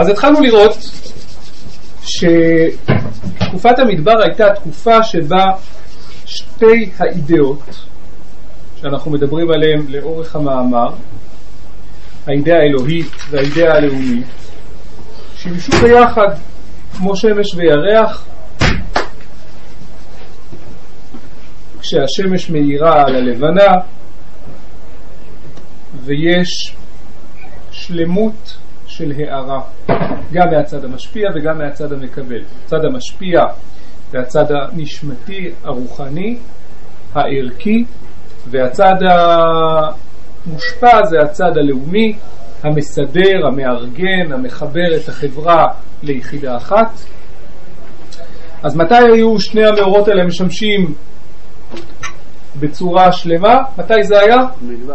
אז התחלנו לראות שתקופת המדבר הייתה תקופה שבה שתי האידאות שאנחנו מדברים עליהן לאורך המאמר, האידאה האלוהית והאידאה הלאומית, שימשו ביחד כמו שמש וירח. כשהשמש מאירה על הלבנה ויש שלמות של הערה גם מהצד המשפיע וגם מהצד המקבל. הצד המשפיע זה הצד הנשמתי, הרוחני, הערכי, והצד המושפע זה הצד הלאומי, המסדר, המארגן, המחבר את החברה ליחידה אחת. אז מתי היו שני המאורות האלה משמשים בצורה שלמה? מתי זה היה?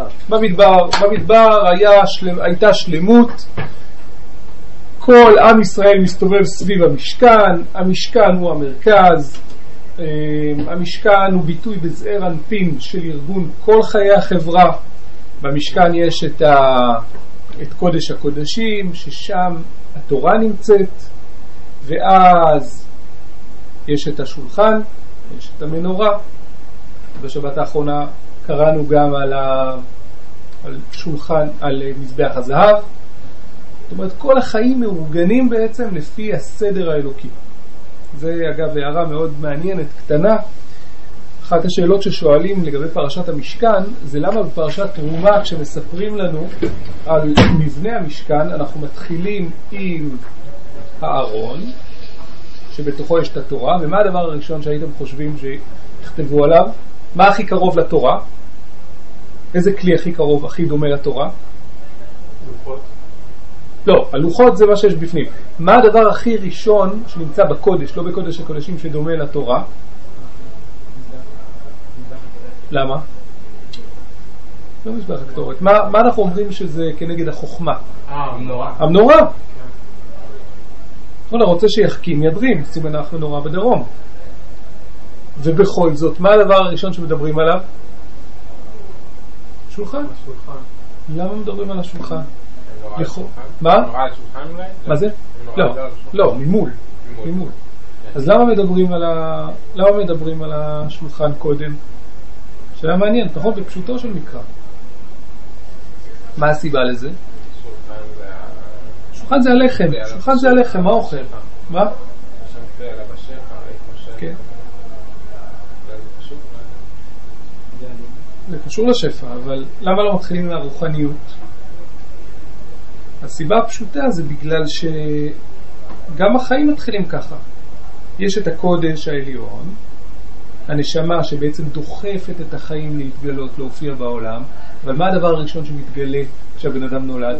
במדבר הייתה שלמות. כל עם ישראל מסתובב סביב המשכן, המשכן הוא המרכז, המשכן הוא ביטוי בזעיר אנפין של ארגון כל חיי החברה. במשכן יש את קודש הקודשים, ששם התורה נמצאת, ואז יש את השולחן, יש את המנורה. בשבת האחרונה קראנו גם על שולחן, על מזבח הזהב. זאת אומרת, כל החיים מאורגנים בעצם לפי הסדר האלוקי. זה אגב הערה מאוד מעניינת, קטנה. אחת השאלות ששואלים לגבי פרשת המשכן, זה למה בפרשת תרומה כשמספרים לנו על מבנה המשכן, אנחנו מתחילים עם הארון, שבתוכו יש את התורה, ומה הדבר הראשון שהייתם חושבים שיכתבו עליו? מה הכי קרוב לתורה? איזה כלי הכי קרוב, הכי דומה לתורה? לוחות. לא, הלוחות זה מה שיש בפנים. מה הדבר הכי ראשון שנמצא בקודש, לא בקודש הקודשים, שדומה לתורה? למה? לא מזבח הקטורת. מה אנחנו אומרים שזה כנגד החוכמה? המנורה. המנורה. אתה רוצה שיחכים ידרים, סימן אנחנו נורא בדרום. ובכל זאת, מה הדבר הראשון שמדברים עליו? שולחן. למה מדברים על השולחן? מה? מה זה? לא, ממול. אז למה מדברים על השולחן קודם? שאלה מעניין, נכון? בפשוטו של מקרא. מה הסיבה לזה? שולחן זה הלחם. שולחן זה הלחם, מה אוכל? מה? כן. זה קשור לשפע, אבל למה לא מתחילים מהרוחניות? הסיבה הפשוטה זה בגלל שגם החיים מתחילים ככה. יש את הקודש העליון, הנשמה שבעצם דוחפת את החיים להתגלות, להופיע בעולם, אבל מה הדבר הראשון שמתגלה כשהבן אדם נולד?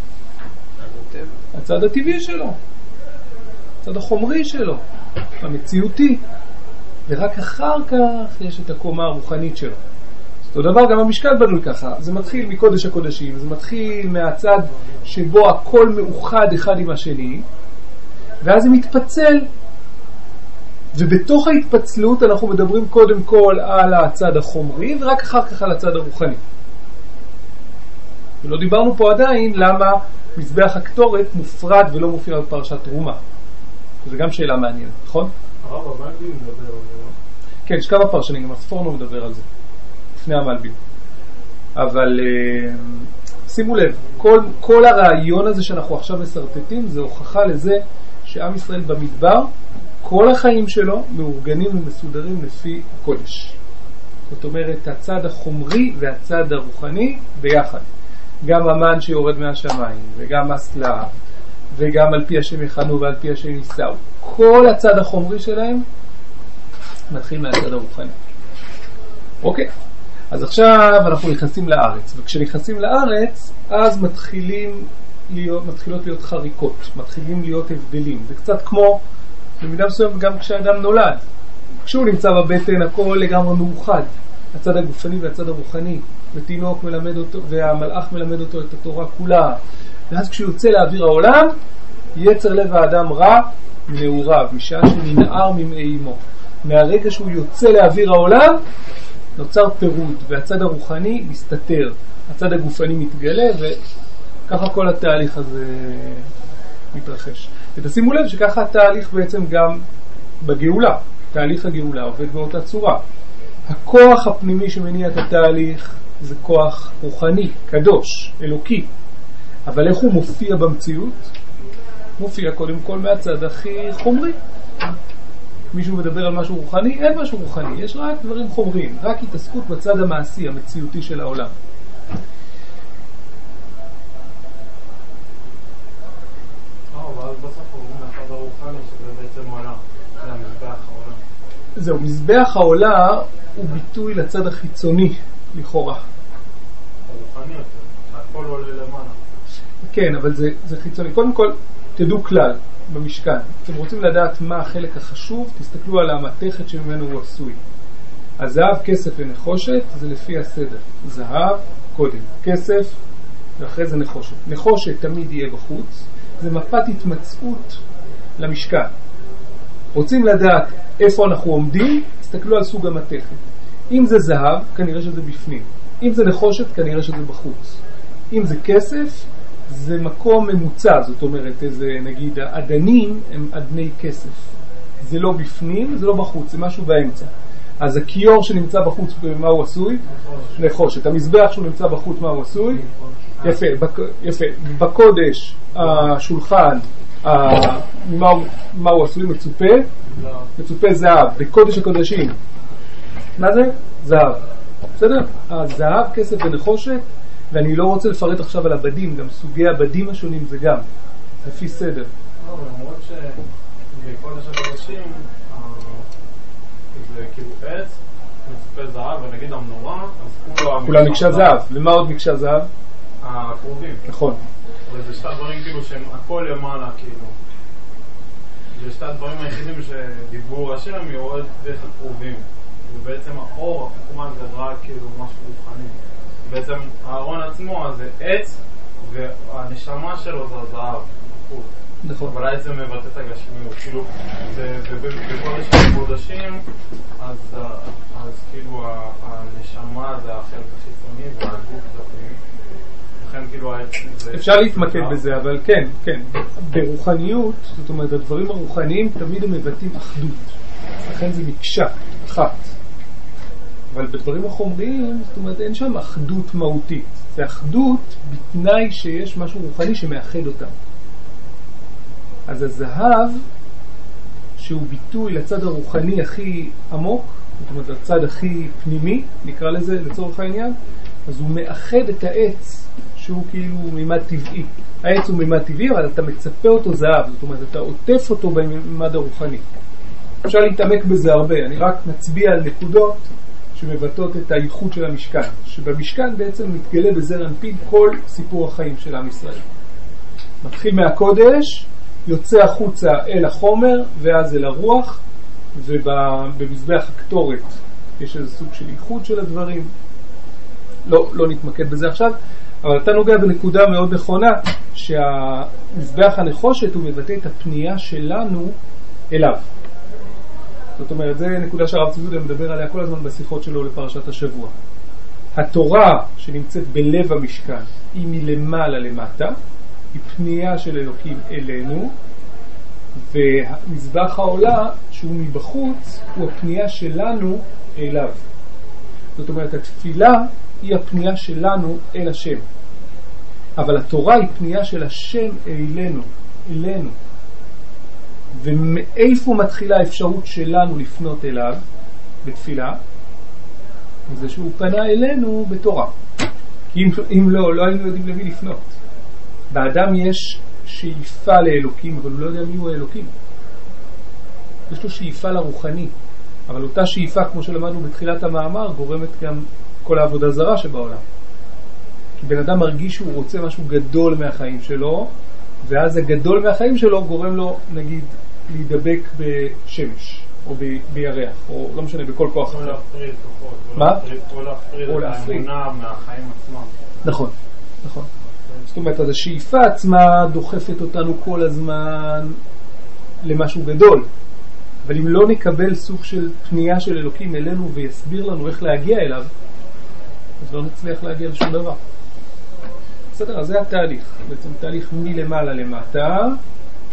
הצד הטבעי שלו, הצד החומרי שלו, המציאותי, ורק אחר כך יש את הקומה הרוחנית שלו. אותו דבר גם המשכן בנוי ככה, זה מתחיל מקודש הקודשים, זה מתחיל מהצד שבו הכל מאוחד אחד עם השני, ואז זה מתפצל, ובתוך ההתפצלות אנחנו מדברים קודם כל על הצד החומרי, ורק אחר כך על הצד הרוחני. ולא דיברנו פה עדיין למה מזבח הקטורת מופרד ולא מופיע בפרשת תרומה. זו גם שאלה מעניינת, נכון? הרב המלבי"ם מדבר על זה, לא? כן, יש כמה פרשנים, גם הספורנו מדבר על זה. לפני המלבי"ם. אבל שימו לב, כל הרעיון הזה שאנחנו עכשיו מסרטטים זה הוכחה לזה שעם ישראל במדבר, כל החיים שלו מאורגנים ומסודרים לפי הקודש. זאת אומרת, הצד החומרי והצד הרוחני ביחד. גם המן שיורד מהשמיים, וגם הסלע, וגם על פי השם יחנו ועל פי השם יישאו. כל הצד החומרי שלהם מתחיל מהצד הרוחני. אוקיי. אז עכשיו אנחנו נכנסים לארץ, וכשנכנסים לארץ, אז מתחילות להיות חריקות, מתחילים להיות הבדלים. זה קצת כמו, במידה מסוים גם כשאדם נולד. כשהוא נמצא בבטן, הכל לגמרי מאוחד. הצד הגופני והצד הרוחני, ותינוק מלמד אותו, והמלאך מלמד אותו את התורה כולה. ואז כשהוא יוצא לאוויר העולם, יצר לב האדם רע מעורב, משעה שננער ממאימו. מהרגע שהוא יוצא לאוויר העולם, נוצר פירוד, והצד הרוחני מסתתר, הצד הגופני מתגלה, וככה כל התהליך הזה מתרחש. ותשימו לב שככה התהליך בעצם גם בגאולה, תהליך הגאולה עובד באותה צורה. הכוח הפנימי שמניע את התהליך זה כוח רוחני, קדוש, אלוקי. אבל איך הוא מופיע במציאות? מופיע קודם כל מהצד הכי חומרי. מישהו מדבר על משהו רוחני? אין משהו רוחני, יש רק דברים חומריים, רק התעסקות בצד המעשי, המציאותי של העולם. ואז בסוף אומרים מהצד הרוחני שזה בעצם עולה, זה המזבח העולה. זהו, מזבח העולה הוא ביטוי לצד החיצוני, לכאורה. הרוחני יותר, הכל עולה למעלה. כן, אבל זה חיצוני. קודם כל, תדעו כלל במשכן. אתם רוצים לדעת מה החלק החשוב, תסתכלו על המתכת שממנו הוא עשוי. הזהב, כסף ונחושת, זה לפי הסדר. זהב, קודם, כסף, ואחרי זה נחושת. נחושת תמיד יהיה בחוץ, זה מפת התמצאות למשכן. רוצים לדעת איפה אנחנו עומדים, תסתכלו על סוג המתכת. אם זה זהב, כנראה שזה בפנים. אם זה נחושת, כנראה שזה בחוץ. אם זה כסף, זה מקום ממוצע, זאת אומרת, נגיד, האדנים הם אדני כסף. זה לא בפנים, זה לא בחוץ, זה משהו באמצע. אז הכיור שנמצא בחוץ, מה הוא עשוי? נחושת. המזבח שהוא נמצא בחוץ, מה הוא עשוי? יפה, יפה. בקודש, השולחן, מה הוא עשוי? מצופה? מצופה זהב. בקודש הקודשים. מה זה? זהב. בסדר? הזהב, כסף ונחושת, ואני לא רוצה לפרט עכשיו על הבדים, גם סוגי הבדים השונים זה גם, לפי סדר. למרות שבקודש הקודשים זה כאילו עץ, מצופה זהב, ונגיד המנורה, אז כולה מקשה זהב. ומה עוד מקשה זהב? הקרובים. נכון. וזה שתי דברים כאילו שהם הכל למעלה כאילו. זה שתי הדברים היחידים שדיבור השם יורד דרך הקרובים. ובעצם האור, החוכמה זה רק כאילו משהו רוחני. בעצם הארון עצמו זה עץ, והנשמה שלו זה הזהב. נכון. אבל העצם מבטא את הגשמיות. כאילו, בקודש הקודשים, אז כאילו הנשמה זה החלק החיצוני, והגוף זה הפנימי. לכן כאילו העצם זה... אפשר להתמקד בזה, אבל כן, כן. ברוחניות, זאת אומרת, הדברים הרוחניים תמיד הם מבטאים אחדות. לכן זה מקשה, אחת. אבל בדברים החומריים, זאת אומרת, אין שם אחדות מהותית. זה אחדות בתנאי שיש משהו רוחני שמאחד אותם. אז הזהב, שהוא ביטוי לצד הרוחני הכי עמוק, זאת אומרת, לצד הכי פנימי, נקרא לזה לצורך העניין, אז הוא מאחד את העץ, שהוא כאילו מימד טבעי. העץ הוא מימד טבעי, אבל אתה מצפה אותו זהב, זאת אומרת, אתה עוטף אותו במימד הרוחני. אפשר להתעמק בזה הרבה, אני רק מצביע על נקודות שמבטאות את הייחוד של המשכן, שבמשכן בעצם מתגלה בזר אנפין כל סיפור החיים של עם ישראל. מתחיל מהקודש, יוצא החוצה אל החומר, ואז אל הרוח, ובמזבח הקטורת יש איזה סוג של ייחוד של הדברים. לא נתמקד בזה עכשיו, אבל אתה נוגע בנקודה מאוד נכונה, שהמזבח הנחושת הוא מבטא את הפנייה שלנו אליו. זאת אומרת, זה נקודה שהרב צבי יהודה מדבר עליה כל הזמן בשיחות שלו לפרשת השבוע. התורה שנמצאת בלב המשכן היא מלמעלה למטה, היא פנייה של אלוקים אלינו, ומזבח העולה שהוא מבחוץ הוא הפנייה שלנו אליו. זאת אומרת, התפילה היא הפנייה שלנו אל השם. אבל התורה היא פנייה של השם אלינו. ומאיפה מתחילה האפשרות שלנו לפנות אליו בתפילה? זה שהוא פנה אלינו בתורה. כי אם לא היינו יודעים למי לפנות. באדם יש שאיפה לאלוקים, אבל הוא לא יודע מי הוא האלוקים. יש לו שאיפה לרוחני, אבל אותה שאיפה, כמו שלמדנו בתחילת המאמר, גורמת גם כל העבודה זרה שבעולם. כי בן אדם מרגיש שהוא רוצה משהו גדול מהחיים שלו, ואז הגדול מהחיים שלו גורם לו, נגיד, להידבק בשמש, או בירח, או לא משנה, בכל כוח אחר. או להפריד כוחות. מה? או להפריד את האמונה מהחיים עצמם. נכון, נכון. זאת אומרת, אז השאיפה עצמה דוחפת אותנו כל הזמן למשהו גדול. אבל אם לא נקבל סוג של פנייה של אלוקים אלינו ויסביר לנו איך להגיע אליו, אז לא נצליח להגיע לשום דבר. בסדר, אז זה התהליך. בעצם תהליך מלמעלה למטה,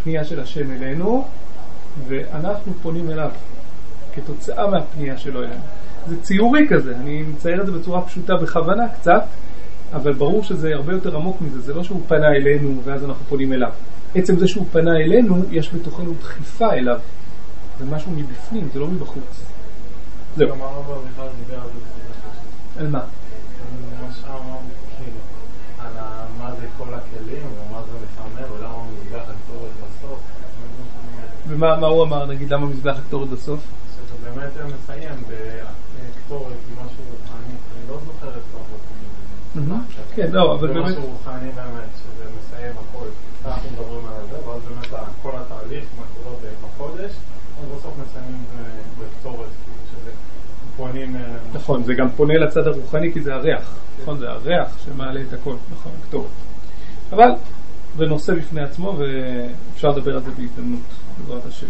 פנייה של השם אלינו, ואנחנו פונים אליו כתוצאה מהפנייה שלו אלינו. זה ציורי כזה, אני מצייר את זה בצורה פשוטה בכוונה קצת, אבל ברור שזה הרבה יותר עמוק מזה. זה לא שהוא פנה אלינו ואז אנחנו פונים אליו. עצם זה שהוא פנה אלינו, יש בתוכנו דחיפה אליו. זה משהו מבפנים, זה לא מבחוץ. זהו. גם הרב בכלל דיבר על זה. על מה? מה שאמרנו, כאילו, על מה זה כל הכלים, ומה זה מחמר, ולמה מזבח הקטורת בסוף. ומה הוא אמר, נגיד, למה מזבח הקטורת בסוף? שזה באמת מסיים בקטורת, משהו רוחני, אני לא זוכר את זה. כן, לא, אבל באמת... זה משהו רוחני באמת, שזה מסיים הכל. אנחנו מדברים על זה, ואז באמת כל התהליך, מה קורה בחודש, אז בסוף מסיימים בקטורת, שזה פונים... נכון, זה גם פונה לצד הרוחני, כי זה הריח. נכון, זה הריח שמעלה את הכל, נכון, הקטורת. אבל זה נושא בפני עצמו, ואפשר לדבר על זה בהזדמנות, בעזרת השם.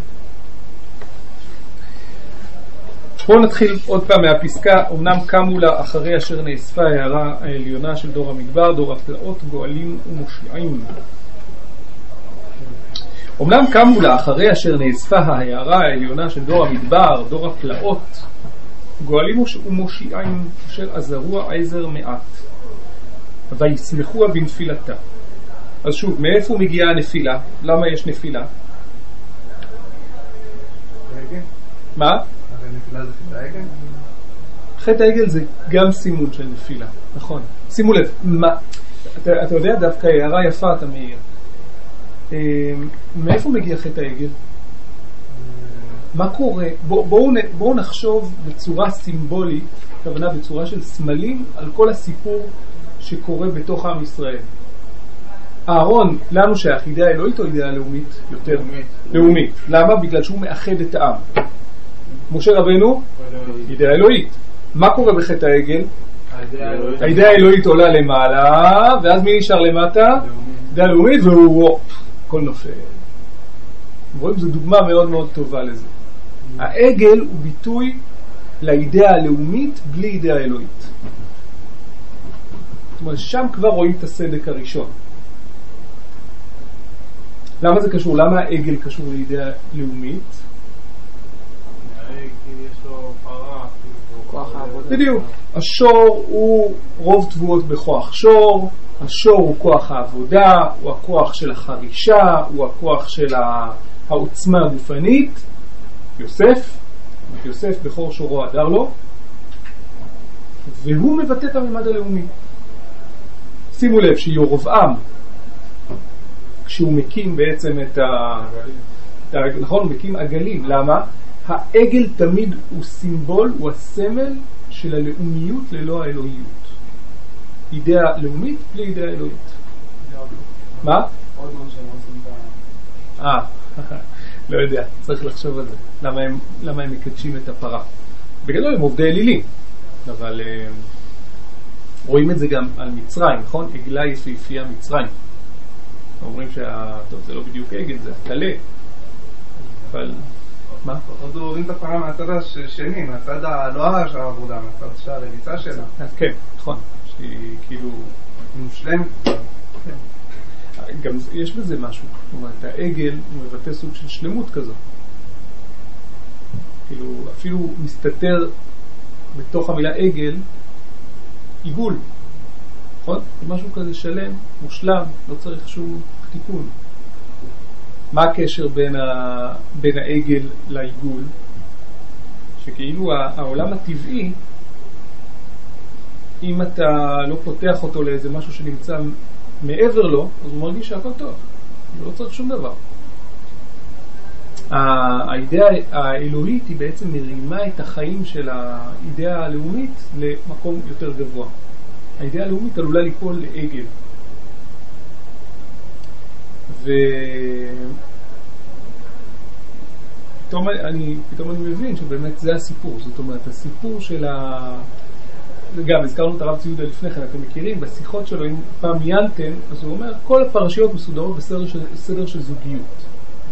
בואו נתחיל עוד פעם מהפסקה. אמנם קמו לה אחרי אשר נאספה ההערה העליונה של דור המדבר, דור הפלאות, גואלים ומושיעים. אמנם קמו לה אחרי אשר נאספה ההערה העליונה של דור המדבר, דור הפלאות, גואלים ומושיעים, אשר עזרו עזר מעט, וישמחוה בנפילתה. אז שוב, מאיפה מגיעה הנפילה? למה יש נפילה? מה? נפילה זה חטא העגל? חטא העגל זה גם סימון של נפילה, נכון. שימו לב, אתה יודע, דווקא הערה יפה אתה מעיר. מאיפה מגיע חטא העגל? מה קורה? בואו נחשוב בצורה סימבולית, כוונה בצורה של סמלים, על כל הסיפור שקורה בתוך עם ישראל. אהרון, לנו שייך אידאה אלוהית או אידאה לאומית? יותר לאומית. למה? בגלל שהוא מאחד את העם. משה רבנו, אידאה אלוהית. מה קורה בחטא העגל? האידאה האלוהית עולה למעלה, ואז מי נשאר למטה? אידאה לאומית, והוא כל נופל. רואים, זו דוגמה מאוד מאוד טובה לזה. העגל הוא ביטוי לאידאה הלאומית בלי אידאה אלוהית. זאת אומרת, שם כבר רואים את הסדק הראשון. למה זה קשור? למה העגל קשור לאידאה לאומית? העגל יש לו פרה, כוח העבודה. בדיוק. השור הוא רוב תבואות בכוח שור, השור הוא כוח העבודה, הוא הכוח של החרישה, הוא הכוח של העוצמה הגופנית. יוסף בכור שורו עדר לו, והוא מבטא את הממד הלאומי. שימו לב שירבעם, כשהוא מקים בעצם נכון, הוא מקים עגלים. למה? העגל תמיד הוא סימבול, הוא הסמל של הלאומיות ללא האלוהיות. אידאה לאומית בלי אידאה אלוהית. מה? עוד מה שהם רוצים לא יודע, צריך לחשוב על זה. למה הם מקדשים את הפרה? בגדול הם עובדי אלילים, אבל רואים את זה גם על מצרים, נכון? עגלה יפהפייה מצרים. אומרים טוב, זה לא בדיוק עגל, זה הטלה. אבל מה? עוד רואים את הפרה מהצד השני, מהצד הלואה של העבודה, מהצד של הרביצה שלה. כן, נכון. שהיא כאילו מושלמת. גם יש בזה משהו. זאת אומרת, העגל הוא מבטא סוג של שלמות כזו. כאילו, אפילו מסתתר בתוך המילה עגל עיגול. נכון? זה משהו כזה שלם, מושלם, לא צריך שום תיקון. מה הקשר בין העגל לעיגול? שכאילו העולם הטבעי, אם אתה לא פותח אותו לאיזה משהו שנמצא מעבר לו, אז הוא מרגיש שהכל טוב. הוא לא צריך שום דבר. האידאה האלוהית היא בעצם מרימה את החיים של האידאה הלאומית למקום יותר גבוה. האידאה הלאומית עלולה ליפול לעגל. פתאום אני מבין שבאמת זה הסיפור. זאת אומרת, הסיפור של גם הזכרנו את הרב ציודה לפני כן, אתם מכירים, בשיחות שלו, אם פעם מיינתם, אז הוא אומר, כל הפרשיות מסודרות בסדר של זוגיות.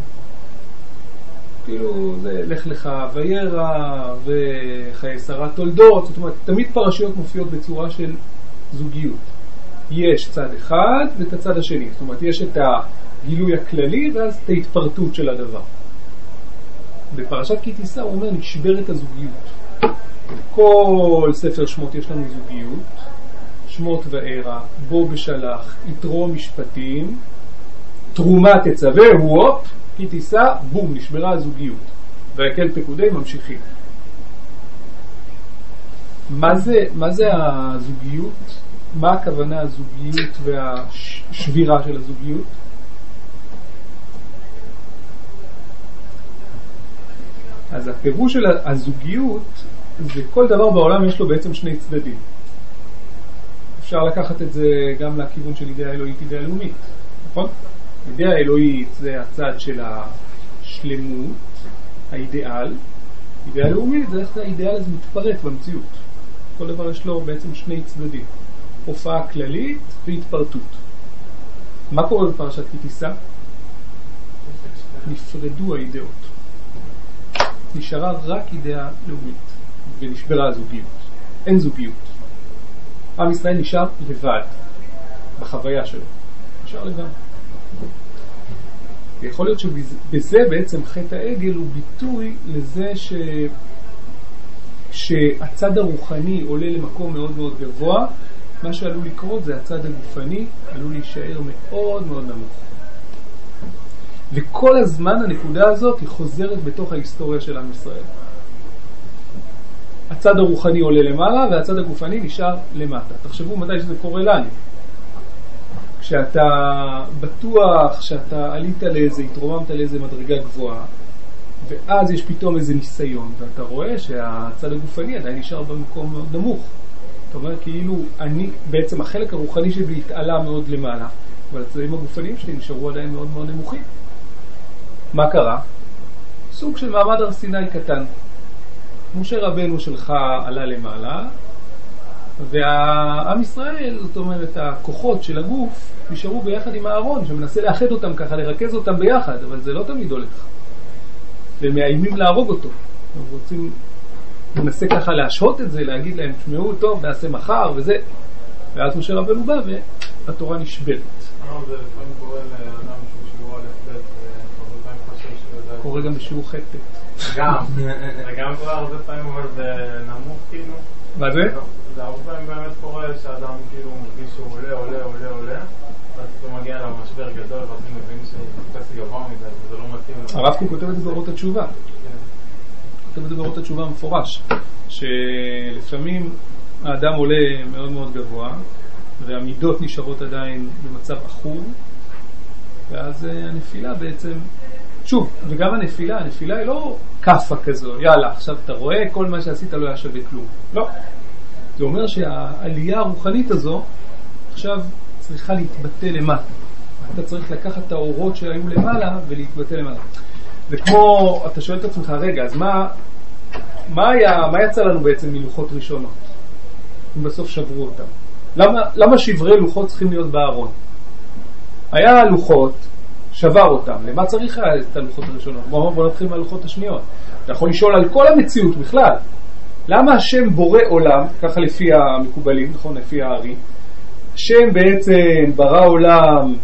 כאילו, זה לך לך וירא וחיי שרה תולדות, זאת אומרת, תמיד פרשיות מופיעות בצורה של זוגיות. יש צד אחד ואת הצד השני, זאת אומרת, יש את הגילוי הכללי ואז את ההתפרטות של הדבר. בפרשת כי תישא הוא אומר נשברת הזוגיות. כל ספר שמות יש לנו זוגיות, שמות וערה, בו בשלח, יתרו משפטים, תרומה תצווה, הופ, כי תישא, בום, נשברה הזוגיות. ויקל פקודי ממשיכים. מה זה הזוגיות? מה הכוונה הזוגיות והשבירה של הזוגיות? אז הפירוש של הזוגיות זה כל דבר בעולם יש לו בעצם שני צדדים. אפשר לקחת את זה גם לכיוון של אידאה אלוהית, אידאה לאומית, נכון? אידאה אלוהית זה הצד של השלמות, האידאל. אידאה לאומית זה איך האידאל הזה מתפרט במציאות. כל דבר יש לו בעצם שני צדדים. הופעה כללית והתפרטות. מה קורה בפרשת כי תישא? נפרדו האידאות. נשארה רק אידאה לאומית ונשברה הזוגיות. אין זוגיות. עם ישראל נשאר לבד בחוויה שלו. נשאר לבד. ויכול להיות שבזה בעצם חטא העגל הוא ביטוי לזה שהצד הרוחני עולה למקום מאוד מאוד גבוה, מה שעלול לקרות זה הצד הגופני עלול להישאר מאוד מאוד נמוך. וכל הזמן הנקודה הזאת היא חוזרת בתוך ההיסטוריה של עם ישראל. הצד הרוחני עולה למעלה והצד הגופני נשאר למטה. תחשבו מתי שזה קורה לנו. כשאתה בטוח שאתה עלית לאיזה, התרוממת לאיזה מדרגה גבוהה, ואז יש פתאום איזה ניסיון, ואתה רואה שהצד הגופני עדיין נשאר במקום מאוד נמוך. אתה אומר כאילו בעצם החלק הרוחני שלי התעלה מאוד למעלה, אבל הצדדים הגופניים שלי נשארו עדיין מאוד מאוד נמוכים. מה קרה? סוג של מעמד הר סיני קטן. משה רבנו שלך עלה למעלה, והעם ישראל, זאת אומרת, הכוחות של הגוף נשארו ביחד עם הארון, שמנסה לאחד אותם ככה, לרכז אותם ביחד, אבל זה לא תמיד הולך. והם מאיימים להרוג אותו. הם רוצים לנסה ככה להשהות את זה, להגיד להם, תשמעו טוב, נעשה מחר וזה. ואז משה רבנו בא והתורה נשברת. זה לפעמים קורה לאדם שהוא שיעור א' ב', קורה גם בשיעור ח' ט'. וגם קורה הרבה פעמים, אבל זה נמוך כאילו. מה זה? זה הרבה פעמים באמת קורה שאדם כאילו מרגיש שהוא עולה, ואז הוא מגיע למשבר גדול, ואז הוא מבין שהוא קצת גבוה מדי, וזה לא מתאים. הרב קוק כותב את זה באורות התשובה. כותב את זה באורות התשובה מפורש, שלפעמים האדם עולה מאוד מאוד גבוה, והמידות נשארות עדיין במצב אחור, ואז הנפילה בעצם, שוב, וגם הנפילה היא לא קפה כזו, יאללה, עכשיו אתה רואה, כל מה שעשית לא היה שווה כלום. לא. זה אומר שהעלייה הרוחנית הזו עכשיו צריכה להתבטא למטה. אתה צריך לקחת את האורות שהיו למעלה ולהתבטא למעלה. וכמו, אתה שואל את עצמך, רגע, אז מה יצא לנו בעצם מלוחות ראשונות? אם בסוף שברו אותם. למה שברי לוחות צריכים להיות בארון? היה לוחות, שבר אותם. למה צריך את הלוחות הראשונות? בוא נתחיל מהלוחות השניות. אתה יכול לשאול על כל המציאות בכלל. למה השם בורא עולם, ככה לפי המקובלים, נכון, לפי הארי, השם בעצם ברא עולם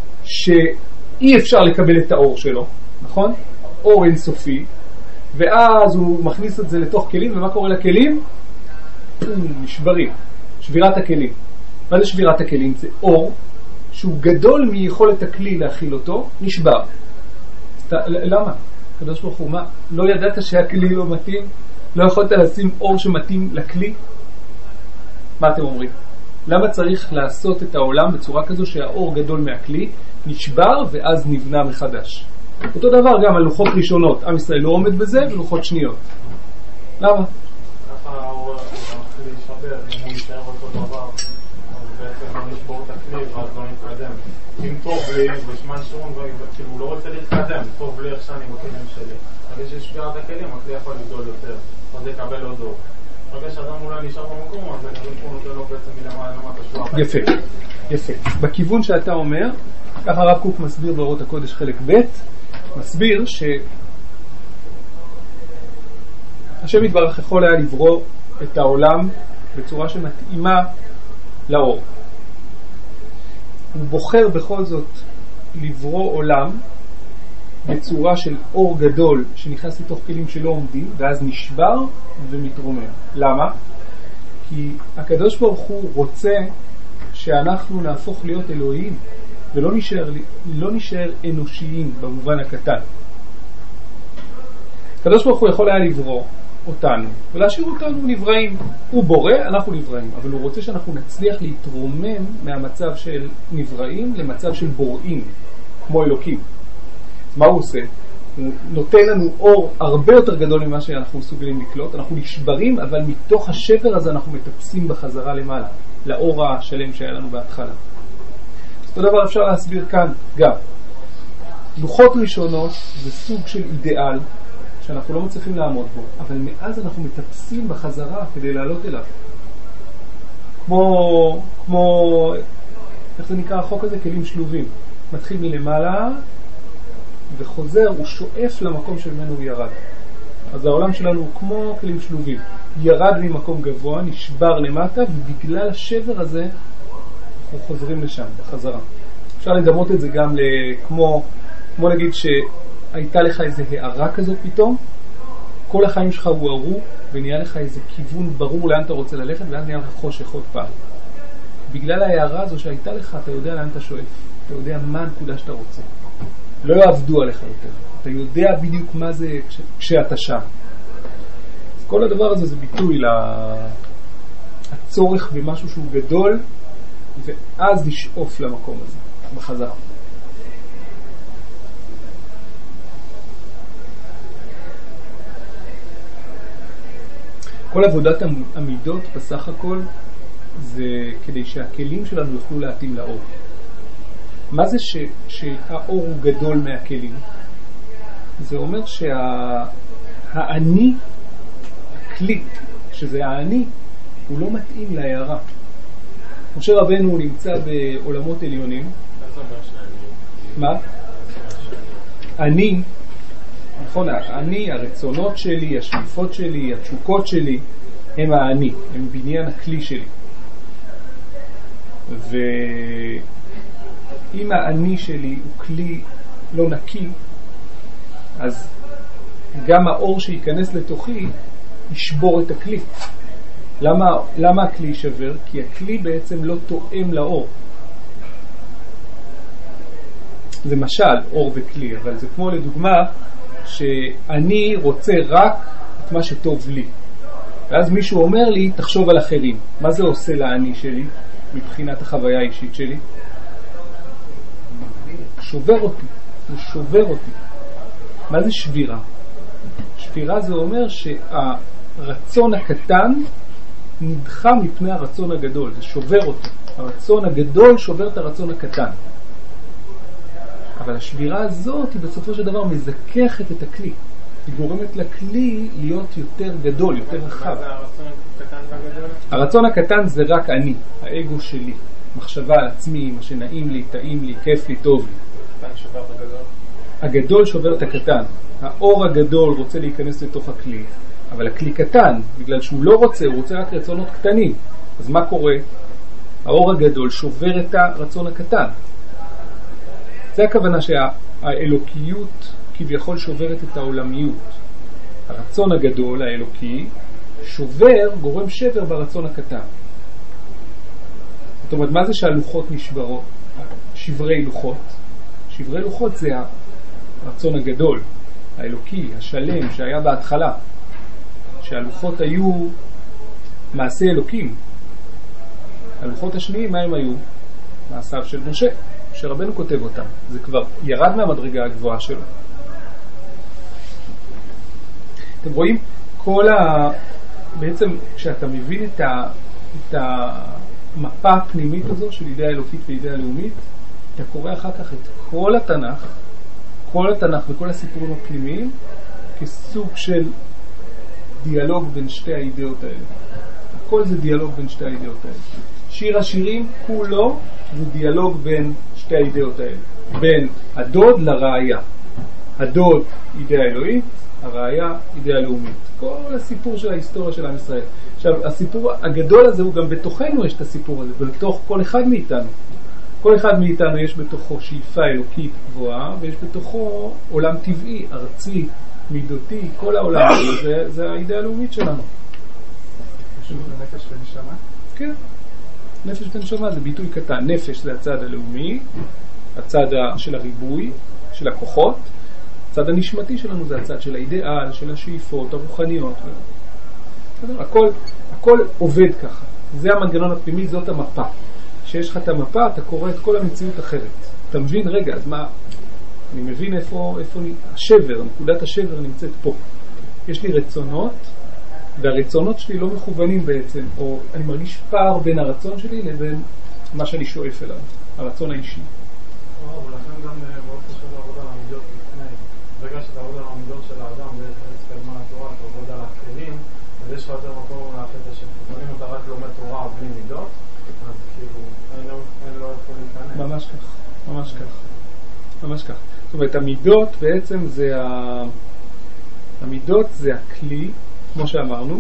שאי אפשר לקבל את האור שלו, נכון? אור אינסופי, ואז הוא מכניס את זה לתוך כלים, ומה קורה לכלים? נשברים, שבירת הכלים. מה זה שבירת הכלים? זה אור שהוא גדול מיכולת הכלי להכיל אותו, נשבר. למה? קדוש ברוך הוא, מה? לא ידעת שהכלי לא מתאים? לא יכולת לשים אור שמתאים לכלי? מה אתם אומרים? למה צריך לעשות את העולם בצורה כזו שהאור גדול מהכלי נשבר ואז נבנה מחדש? אותו דבר גם על לוחות ראשונות. עם ישראל לא עומד בזה ולוחות שניות. למה? ככה האור מתחיל להישבר, אם הוא יישאר אותו דבר, אז בעצם לא נשבור את הכלי ואז לא נתקדם. אם טוב לי, בשמן שרון, כאילו הוא לא רוצה להתקדם, טוב לי איך שאני בכלים שלי. אבל יש שבירת הכלים, הכלי יכול לגדול יותר, אז יקבל עוד אור. רק שאדם אולי נשאר במקום, אז אני פה נותן לו בעצם מלמעלה למטה שוח. יפה. בכיוון שאתה אומר, ככה הרב קוק מסביר באורות הקודש חלק ב', מסביר השם יתברך יכול היה לברוא את העולם בצורה שמתאימה לאור. הוא בוחר בכל זאת לברוא עולם בצורה של אור גדול שנכנס לתוך כלים שלא עומדים, ואז נשבר ומתרומם. למה? כי הקדוש ברוך הוא רוצה שאנחנו נהפוך להיות אלוהים, ולא נשאר אנושיים במובן הקטן. הקדוש ברוך הוא יכול היה לברוא אותנו ולהשאיר אותנו נבראים. הוא בורא, אנחנו נבראים, אבל הוא רוצה שאנחנו נצליח להתרומם מהמצב של נבראים למצב של בוראים, כמו אלוקים. מה הוא עושה? הוא נותן לנו אור הרבה יותר גדול ממה שאנחנו מסוגלים לקלוט. אנחנו נשברים, אבל מתוך השבר הזה אנחנו מטפסים בחזרה למעלה, לאור השלם שהיה לנו בהתחלה. אותו דבר אפשר להסביר כאן גם. לוחות ראשונות זה סוג של אידיאל שאנחנו לא מצליחים לעמוד בו, אבל מאז אנחנו מטפסים בחזרה כדי לעלות אליו. כמו איך זה נקרא החוק הזה? כלים שלובים. מתחיל מלמעלה וחוזר, הוא שואף למקום שממנו הוא ירד. אז העולם שלנו הוא כמו כלים שלובים. ירד ממקום גבוה, נשבר למטה, ובגלל השבר הזה אנחנו חוזרים לשם, בחזרה. אפשר לדמות את זה גם כמו נגיד שהייתה לך איזה הערה כזאת פתאום, כל החיים שלך הוארו, ונהיה לך איזה כיוון ברור לאן אתה רוצה ללכת, ואז נהיה לך חושך עוד פעם. בגלל ההערה הזו שהייתה לך, אתה יודע לאן אתה שואף. אתה יודע מה הנקודה שאתה רוצה. לא יעבדו עליך יותר. אתה יודע בדיוק מה זה כשאתה שם. אז כל הדבר הזה זה ביטוי הצורך במשהו שהוא גדול, ואז לשאוף למקום הזה, בחזרה. כל עבודת המידות בסך הכל זה כדי שהכלים שלנו יוכלו להתאים לאור. מה זה שהאור הוא גדול מהכלים? זה אומר שהאני, הכלי, שזה האני, הוא לא מתאים להערה. משה רבנו הוא נמצא בעולמות עליונים. מה? אני, נכון, אני, הרצונות שלי, השאיפות שלי, התשוקות שלי, הם האני, הם בניין הכלי שלי. ואם האני שלי הוא כלי לא נקי, אז גם האור שייכנס לתוכי ישבור את הכלי. למה הכלי יישבר? כי הכלי בעצם לא תואם לאור. זה משל, אור וכלי, אבל זה כמו לדוגמה שאני רוצה רק את מה שטוב לי. ואז מישהו אומר לי, תחשוב על אחרים. מה זה עושה לאני שלי מבחינת החוויה האישית שלי? שובר אותי. הוא שובר אותי. מה זה שבירה? שבירה זה אומר שהרצון הקטן נדחה מפני הרצון הגדול. זה שובר אותו. הרצון הגדול שובר את הרצון הקטן. אבל השבירה הזאת היא בסופו של דבר מזככת את הכלי. היא גורמת לכלי להיות יותר גדול, יותר רחב. מה זה הרצון הקטן והגדול? הרצון הקטן זה רק אני, האגו שלי. מחשבה על עצמי, מה שנעים לי, טעים לי, כיף לי, טוב לי. הקטן שובר את הגדול? הגדול שובר את הקטן. האור הגדול רוצה להיכנס לתוך הכלי, אבל הכלי קטן, בגלל שהוא לא רוצה, הוא רוצה רק רצונות קטנים. אז מה קורה? האור הגדול שובר את הרצון הקטן. זה הכוונה שהאלוקיות כביכול שוברת את העולמיות. הרצון הגדול, האלוקי, שובר, גורם שבר ברצון הקטן. זאת אומרת, מה זה שהלוחות נשברות? שברי לוחות. שברי לוחות זה הרצון הגדול, האלוקי, השלם, שהיה בהתחלה. שהלוחות היו מעשה אלוקים. הלוחות השניים, מה הם היו? מעשיו של משה. שרבנו כותב אותם. זה כבר ירד מהמדרגה הגבוהה שלו. אתם רואים? בעצם כשאתה מבין את המפה הפנימית הזו של אידאה אלוקית ואידאה לאומית, אתה קורא אחר כך את כל התנ"ך וכל הסיפורים הפנימיים כסוג של דיאלוג בין שתי האידאות האלה. הכל זה דיאלוג בין שתי האידאות האלה. שיר השירים כולו זה דיאלוג בין שתי האידאות האלה. בין הדוד לראיה. הדוד אידאה אלוהית, הראיה אידאה לאומית. כל הסיפור של ההיסטוריה של עם ישראל. עכשיו, הסיפור הגדול הזה הוא גם בתוכנו יש את הסיפור הזה, בתוך כל אחד מאיתנו. כל אחד מאיתנו יש בתוכו שאיפה אלוקית גבוהה, ויש בתוכו עולם טבעי, ארצי, מידותי, כל העולם. זה האידאה הלאומית שלנו. קשור לנפש ונשמה? כן. נפש ונשמה זה ביטוי קטן. נפש זה הצד הלאומי, הצד של הריבוי, של הכוחות. הצד הנשמתי שלנו זה הצד של האידאל, של השאיפות, הרוחניות. הכל עובד ככה. זה המנגנון הפנימי, זאת המפה. כשיש לך את המפה, אתה קורא את כל המציאות אחרת. אתה מבין, רגע, אז מה? אני מבין איפה השבר, נקודת השבר נמצאת פה. יש לי רצונות, והרצונות שלי לא מכוונים בעצם, או אני מרגיש פער בין הרצון שלי לבין מה שאני שואף אליו, הרצון האישי. ולכן גם מאוד חשוב לעבוד על המידות לפני. ברגע שאתה עבוד על המידות של האדם, בהתקדמה התורה, אתה עבוד על הכלים, אז יש לך יותר מקום לאחד את השם. אם אתה רק לומד תורה בלי מידות, אז כאילו אין לו איפה להיכנס. ממש כך, ממש כך. ממש כך. זאת אומרת, המידות בעצם זה המידות זה הכלי, כמו שאמרנו,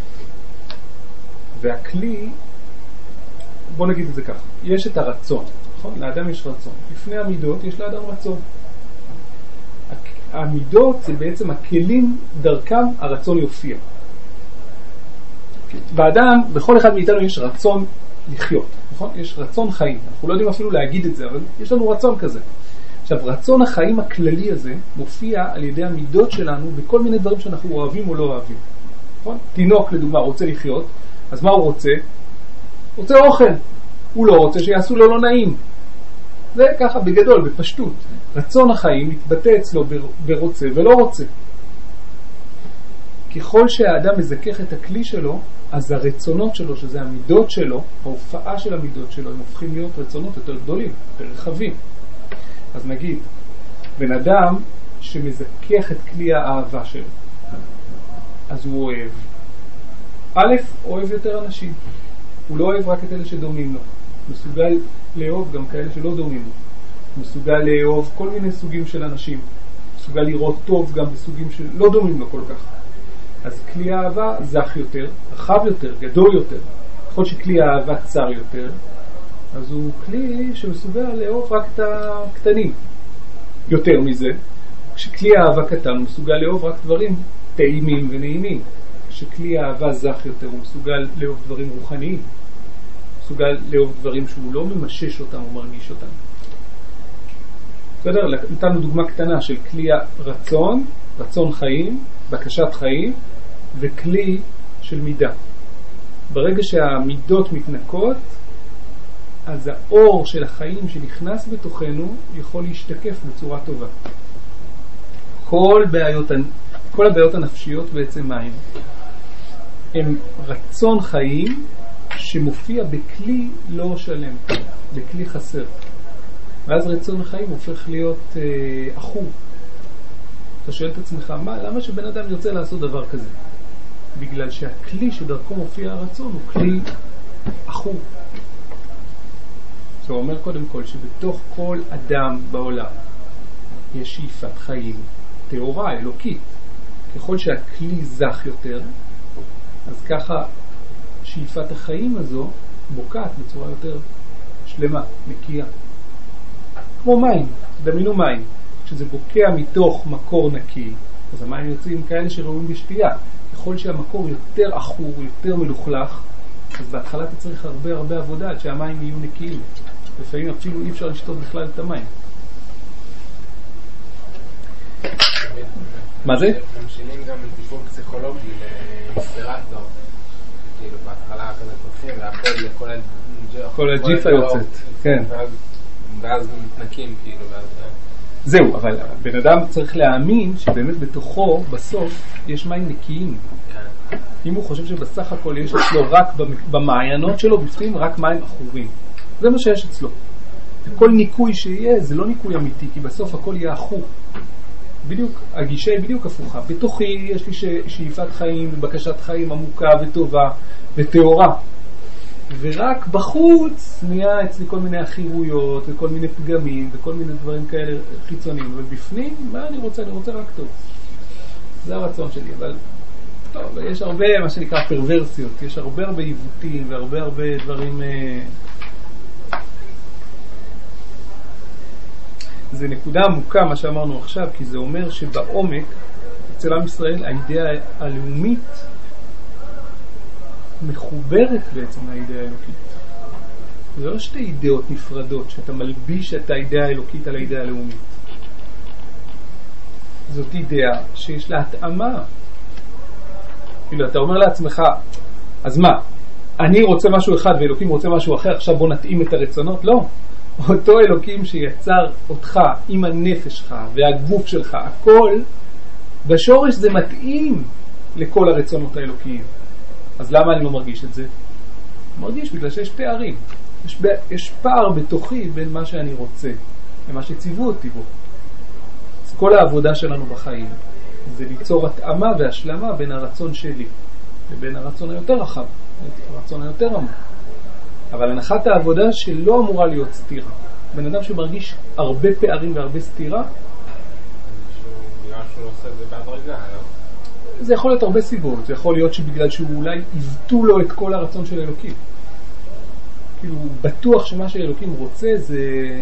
והכלי, בוא נגיד את זה ככה, יש את הרצון, נכון? לאדם יש רצון. לפני המידות יש לאדם רצון. המידות זה בעצם הכלים דרכם הרצון יופיע. באדם, בכל אחד מאיתנו יש רצון לחיות, נכון? יש רצון חיים. אנחנו לא יודעים אפילו להגיד את זה, אבל יש לנו רצון כזה. עכשיו, רצון החיים הכללי הזה מופיע על ידי המידות שלנו בכל מיני דברים שאנחנו אוהבים או לא אוהבים. נכון? תינוק, לדוגמה, רוצה לחיות, אז מה הוא רוצה? רוצה אוכל. הוא לא רוצה שיעשו לו לא נעים. זה ככה בגדול, בפשטות. רצון החיים מתבטא אצלו ברוצה ולא רוצה. ככל שהאדם מזכך את הכלי שלו, אז הרצונות שלו, שזה המידות שלו, ההופעה של המידות שלו, הם הופכים להיות רצונות יותר גדולים, יותר רחבים. אז נגיד, בן אדם שמזכך את כלי האהבה שלו, אז הוא אוהב. א', אוהב יותר אנשים. הוא לא אוהב רק את אלה שדומים לו. מסוגל לאהוב גם כאלה שלא דומים לו. מסוגל לאהוב כל מיני סוגים של אנשים. מסוגל לראות טוב גם בסוגים שלא דומים לו כל כך. אז כלי האהבה זך יותר, רחב יותר, גדול יותר. ככל שכלי האהבה צר יותר, אז הוא כלי שמסוגל לאהוב רק את הקטנים. יותר מזה, כשכלי האהבה קטן הוא מסוגל לאהוב רק דברים טעימים ונעימים. כשכלי האהבה זך יותר הוא מסוגל לאהוב דברים רוחניים. מסוגל לאהוב דברים שהוא לא ממשש אותם או מרגיש אותם. בסדר? נתנו דוגמה קטנה של כלי הרצון, רצון חיים, בקשת חיים, וכלי של מידה. ברגע שהמידות מתנקות, אז האור של החיים שנכנס בתוכנו יכול להשתקף בצורה טובה. כל הבעיות הנפשיות בעצם מים הם רצון חיים שמופיע בכלי לא שלם, בכלי חסר. ואז רצון החיים הופך להיות אחור. אתה שואל את עצמך, למה שבן אדם יוצא לעשות דבר כזה? בגלל שהכלי שדרכו מופיע הרצון הוא כלי אחור. זה אומר קודם כל שבתוך כל אדם בעולם יש שאיפת חיים תאורה, אלוקית. ככל שהכלי זך יותר, אז ככה שאיפת החיים הזו בוקעת בצורה יותר שלמה, נקייה. כמו מים, דמיינו מים. כשזה בוקע מתוך מקור נקי, אז המים יוצאים כאלה שראויים בשתייה. ככל שהמקור יותר אחור, יותר מלוכלך, אז בהתחלה אתה צריך הרבה עבודה עד שהמים יהיו נקיים. לפעמים אפילו אי אפשר לשתות בכלל את המים. מה זה? ממשילים גם טיפול פסיכולוגי לאינספירטור. כאילו בהתחלה כזה פותחים והכל כל הג'יפה יוצאת. כן. ואז מתנקים כאילו. זהו, אבל בן אדם צריך להאמין שבאמת בתוכו בסוף יש מים נקיים. אם הוא חושב שבסך הכל יש אצלו רק במעיינות שלו בפנים רק מים אחורים. זה מה שיש אצלו. כל ניקוי שיהיה זה לא ניקוי אמיתי, כי בסוף הכל יהיה אחור. בדיוק, הגישה היא בדיוק הפוכה. בתוכי יש לי שאיפת חיים ובקשת חיים עמוקה וטובה ותאורה. ורק בחוץ נהיה אצלי כל מיני החירויות וכל מיני פגמים וכל מיני דברים כאלה חיצוניים. אבל בפנים, מה אני רוצה? אני רוצה רק טוב. זה הרצון שלי. אבל טוב, יש הרבה מה שנקרא פרוורסיות. יש הרבה עיוותים והרבה דברים זה נקודה עמוקה מה שאמרנו עכשיו, כי זה אומר שבעומק אצל עם ישראל האידאה הלאומית מחוברת בעצם לאידאה האלוקית. זה לא שתי אידאות נפרדות שאתה מלביש את האידאה האלוקית על האידאה הלאומית. זאת אידאה שיש לה התאמה. כאילו אתה אומר לעצמך, אז מה? אני רוצה משהו אחד ואלוקים רוצה משהו אחר, עכשיו בוא נתאים את הרצונות? לא. אותו אלוקים שיצר אותך עם הנפש שלך והגוף שלך, הכל בשורש זה מתאים לכל הרצונות האלוקיים. אז למה אני לא מרגיש את זה? מרגיש בגלל שיש פערים. יש פער בתוכי בין מה שאני רוצה למה שציוו אותי בו. אז כל העבודה שלנו בחיים זה ליצור התאמה והשלמה בין הרצון שלי לבין הרצון היותר רחב, הרצון היותר עמוק. אבל הנחת העבודה שלא אמורה להיות סתירה. בן אדם שמרגיש הרבה פערים והרבה סתירה, בגלל שהוא עושה את זה בהדרגה, לא? זה יכול להיות הרבה סיבות. זה יכול להיות שבגלל שהוא אולי יבטו לו את כל הרצון של אלוקים. כאילו הוא בטוח שמה שאלוקים רוצה זה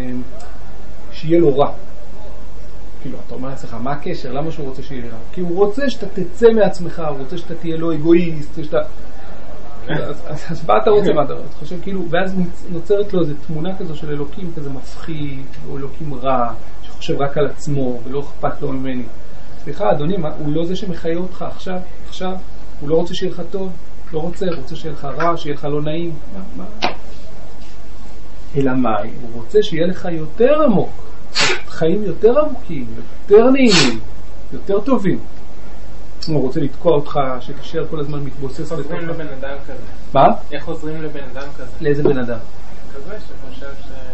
שיהיה לו רע. כאילו אתה אומר לעצמך, מה הקשר? למה שהוא רוצה שיהיה רע? כי הוא רוצה שאתה תצא מעצמך, הוא רוצה שאתה תהיה לו אגואיסט, שאתה... אז מה אתה רוצה? מה אתה חושב? כאילו, ואז נוצרת לו איזו תמונה כזו של אלוקים כזה מפחיד, או אלוקים רע, שחושב רק על עצמו ולא אכפת לו ממני. סליחה אדוני, הוא לא זה שמחיה אותך עכשיו, הוא לא רוצה שיהיה לך טוב, לא רוצה שיהיה לך רע, שיהיה לך לא נעים. מה? אלא מה? הוא רוצה שיהיה לך יותר עמוק, חיים יותר עמוקים, יותר נעימים, יותר טובים. הוא רוצה לתקוע אותך, שתישאר כל הזמן מתבוסס. איך עוזרים לבן אדם כזה? מה? איך עוזרים לבן אדם כזה? לאיזה בן אדם? כזה שחושב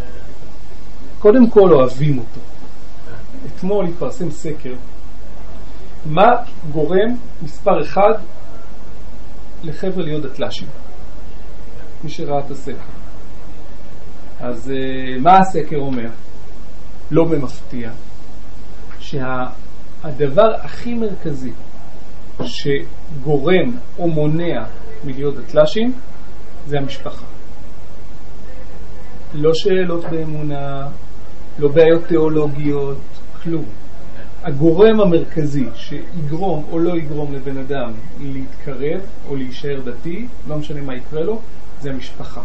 קודם כל אוהבים אותו. אתמול התפרסם סקר. מה גורם מספר אחד לחבר'ה להיות דתל"שים? מי שראה את הסקר. אז מה הסקר אומר? לא במפתיע. שהדבר הכי מרכזי שגורם או מונע מלהיות דתל"שים זה המשפחה. לא שאלות באמונה, לא בעיות תיאולוגיות, כלום. הגורם המרכזי שיגרום או לא יגרום לבן אדם להתקרב או להישאר דתי, לא משנה מה יקרה לו, זה המשפחה.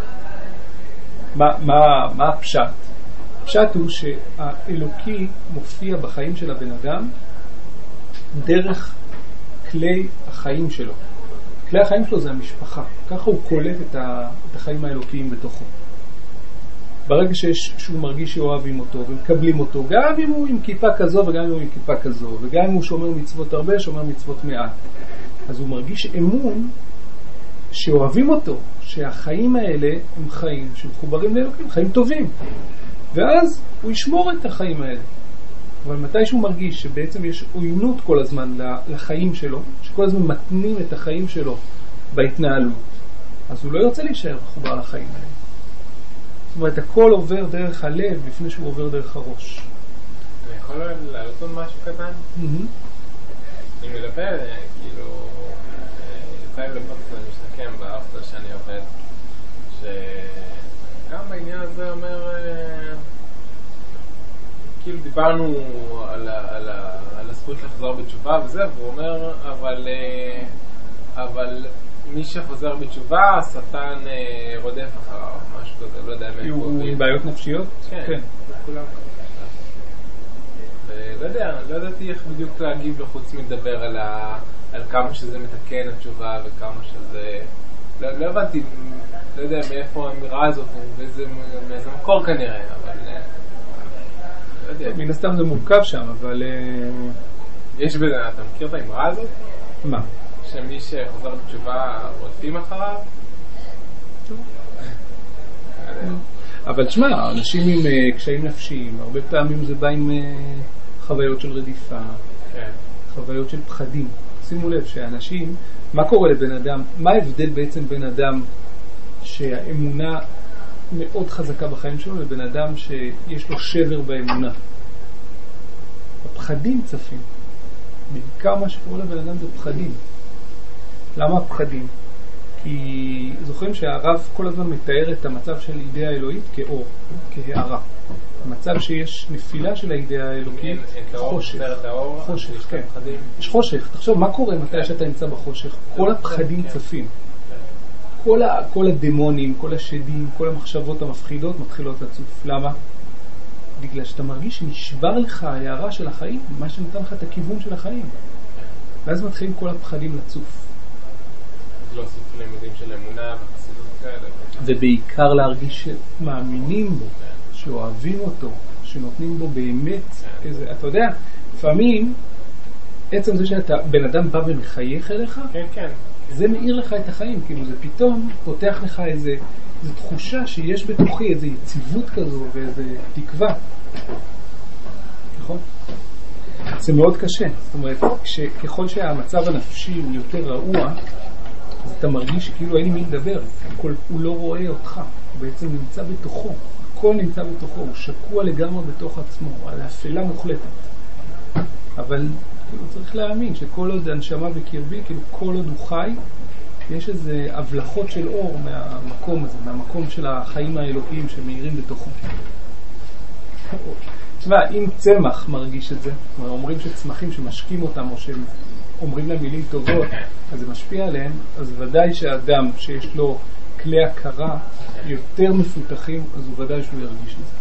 מה הפשט? הפשט הוא שהאלוקי מופיע בחיים של הבן אדם דרך כלי החיים שלו. כלי החיים שלו זה המשפחה. ככה הוא קולט את החיים האלוקיים בתוכו. ברגע שהוא מרגיש שאוהבים אותו ומקבלים אותו, גם אם הוא עם כיפה כזו וגם אם הוא עם כיפה כזו, וגם אם הוא שומר מצוות הרבה, שומר מצוות מעט, אז הוא מרגיש אמון שאוהבים אותו, שהחיים האלה הם חיים שמחוברים לאלוקים, חיים טובים, ואז הוא ישמור את החיים האלה. אבל מתי שהוא מרגיש שבעצם יש עוינות כל הזמן לחיים שלו, שכל הזמן מתנים את החיים שלו בהתנהלות, אז הוא לא יוצא להישאר מחובר לחיים האלה. זאת אומרת, הכל עובר דרך הלב לפני שהוא עובר דרך הראש. אני יכול לעלות עוד משהו קטן? אני מדבר, כאילו, יצאים לבנות ואני משתקם באפטר שאני עובד, שגם בעניין הזה אומר, כאילו דיברנו על הזכות לחזור בתשובה וזה, והוא אומר, אבל מי שחוזר בתשובה, השטן רודף אחריו, משהו כזה, לא יודע מאיפה. הוא עם בעיות נפשיות? כן, כולם כזה. לא ידעתי איך בדיוק להגיב לו חוץ מדבר על כמה שזה מתקן התשובה וכמה שזה... לא הבנתי, לא יודע מאיפה האמירה הזאת, מאיזה מקור כנראה, אבל... לא יודע. מן הסתם זה מורכב שם, אבל... יש בזה, אתה מכיר את האמירה הזאת? מה? שמי שחוזר בתשובה רודפים אחריו? אבל תשמע, אנשים עם קשיים נפשיים, הרבה פעמים זה בא עם חוויות של רדיפה, חוויות של פחדים. שימו לב שאנשים, מה קורה לבן אדם? מה ההבדל בעצם בין אדם שהאמונה מאוד חזקה בחיים שלו לבן אדם שיש לו שבר באמונה? הפחדים צפים. בעיקר מה שקורה לבן אדם זה פחדים. למה הפחדים? כי זוכרים שהרב כל הזמן מתאר את המצב של אידאה אלוהית כאור, כהערה. מצב שיש נפילה של האידאה האלוקית, חושך, חושך, כן. יש חושך. תחשוב, מה קורה מתי שאתה נמצא בחושך? כל הפחדים צפים. כל הדמונים, כל השדים, כל המחשבות המפחידות מתחילות לצוף. למה? בגלל שאתה מרגיש שנשבר לך ההערה של החיים, מה שנתן לך את הכיוון של החיים. ואז מתחילים כל הפחדים לצוף. לא עושים לימודים של אמונה וחסידות כאלה. ובעיקר להרגיש שמאמינים בו, שאוהבים אותו, שנותנים בו באמת איזה, אתה יודע, לפעמים עצם זה שאתה בן אדם בא ומחייך אליך, כן, כן. זה מאיר לך את החיים, כאילו זה פתאום פותח לך איזה תחושה שיש בתוכי איזו יציבות כזו ואיזו תקווה. נכון? זה מאוד קשה. זאת אומרת, ככל שהמצב הנפשי הוא יותר רעוע, אז אתה מרגיש שכאילו אין לי מי לדבר. הוא לא רואה אותך. הוא בעצם נמצא בתוכו. הכל נמצא בתוכו. הוא שקוע לגמרי בתוך עצמו. על האפלה מוחלטת. אבל כאילו צריך להאמין שכל עוד הנשמה בקרבי, כאילו כל עוד הוא חי, יש איזה הבלחות של אור מהמקום הזה, מהמקום של החיים האלוקיים שמאירים בתוכו. תשמע, אם צמח מרגיש את זה, אומרים שצמחים שמשקים אותם או שהם אומרים להם מילים טובות, אז זה משפיע עליהם, אז ודאי שהאדם שיש לו כלי הכרה יותר מפותחים, אז הוא ודאי שהוא ירגיש את זה.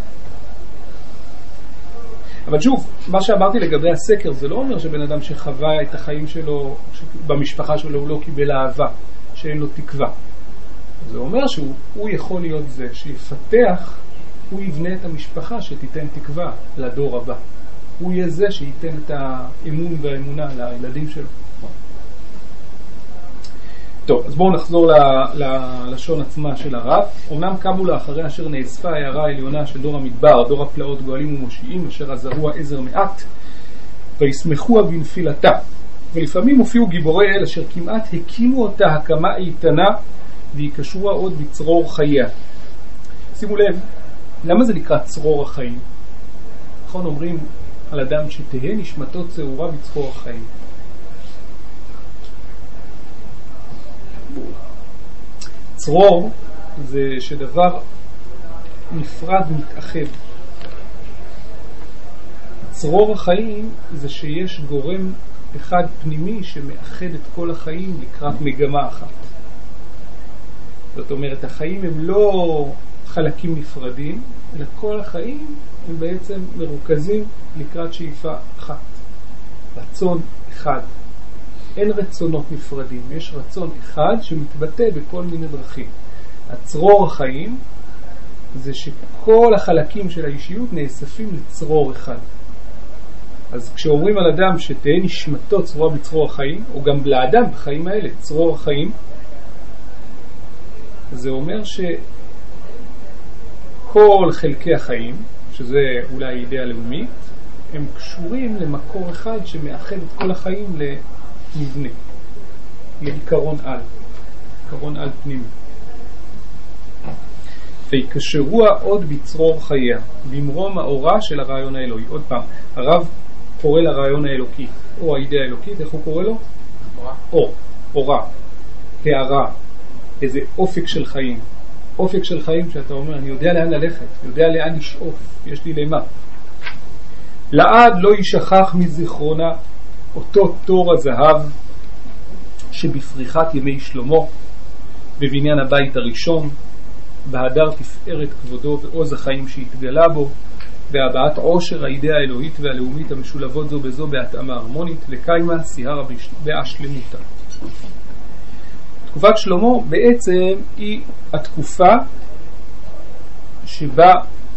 אבל שוב, מה שאמרתי לגבי הסקר, זה לא אומר שבן אדם שחווה את החיים שלו, במשפחה שלו הוא לא קיבל אהבה, שאין לו תקווה. זה אומר שהוא יכול להיות זה שיפתח, הוא יבנה את המשפחה שתיתן תקווה לדור הבא. הוא יהיה זה שייתן את האמון והאמונה לילדים שלו. טוב, אז בואו נחזור ללשון עצמה של הרב. אומנם קמו לאחרי אשר נאספה הערה העליונה של דור המדבר, דור הפלאות גואלים ומושיעים, אשר עזרו העזר מעט, וישמחוה בנפילתה. ולפעמים הופיעו גיבורי אל אשר כמעט הקימו אותה הקמה איתנה, ויקשרוה עוד בצרור חייה. שימו לב, למה זה נקרא צרור החיים? נכון, אומרים על אדם שתהא נשמתו צרורה בצרור החיים. צרור זה שדבר נפרד מתאחד. צרור החיים זה שיש גורם אחד פנימי שמאחד את כל החיים לקראת מגמה אחת. זאת אומרת, החיים הם לא חלקים נפרדים, אלא כל החיים הם בעצם מרוכזים לקראת שאיפה אחת. רצון אחד. אין רצונות נפרדים, יש רצון אחד שמתבטא בכל מיני דרכים. הצרור החיים זה שכל החלקים של האישיות נאספים לצרור אחד. אז כשאומרים על אדם שתהא נשמתו צרורה בצרור החיים, או גם לאדם בחיים האלה, צרור החיים, זה אומר שכל חלקי החיים, שזה אולי אידאה לאומית, הם קשורים למקור אחד שמאחד את כל החיים למבנה, לעיקרון על, עיקרון על פנימי. ויקשרוה עוד בצרור חייה, במרום האורה של הרעיון האלוהי. עוד פעם, הרב קורא לרעיון האלוקי, או האידאה האלוקית, איך הוא קורא לו? אור, אורה, הערה, איזה אופק של חיים. אופק של חיים שאתה אומר, אני יודע לאן ללכת, יודע לאן לשאוף, יש לי למה. לעד לא ישכח מזיכרונה אותו תור הזהב שבפריחת ימי שלמה, בבניין הבית הראשון, בהדר תפארת כבודו ועוז החיים שהתגלה בו, בהבעת עושר האידאה האלוהית והלאומית המשולבות זו בזו בהתאמה הרמונית, לקיימה סיהרה בהשלמותה. תקופת שלמה בעצם היא התקופה שבה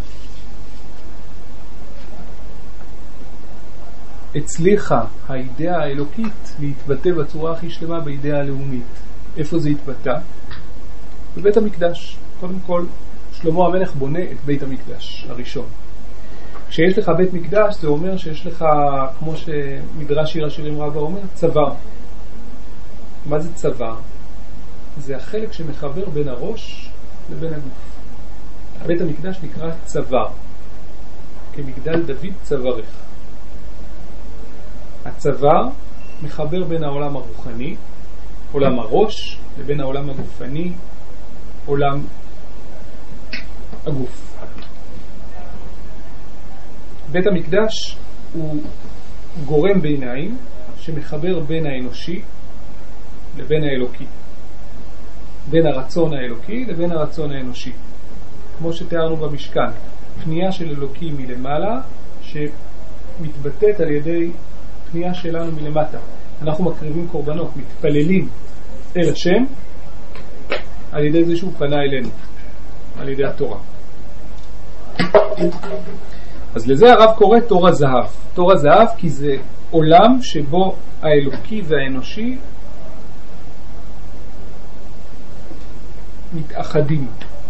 הצליחה האידאה האלוקית להתבטא בצורה הכי שלמה באידאה הלאומית. איפה זה התבטא? בבית המקדש. קודם כל, שלמה המלך בונה את בית המקדש הראשון. כשיש לך בית מקדש, זה אומר שיש לך, כמו שמדרש שיר השירים רבה אומר, צוואר. מה זה צוואר? זה החלק שמחבר בין הראש לבין הגוף. בית המקדש נקרא צוואר. כמגדל דוד צווארך. הצוואר מחבר בין העולם הרוחני, עולם הראש, לבין העולם הגופני, עולם הגוף. בית המקדש הוא גורם ביניים שמחבר בין האנושי לבין האלוקי, בין הרצון האלוקי לבין הרצון האנושי, כמו שתיארנו במשכן, פנייה של אלוקי מלמעלה שמתבטאת על ידי פנייה שלנו מלמטה. אנחנו מקריבים קורבנות, מתפללים אל השם על ידי זה שהוא פנה אלינו, על ידי התורה. אז לזה הרב קורא תור הזהב. תור הזהב כי זה עולם שבו האלוקי והאנושי מתאחדים.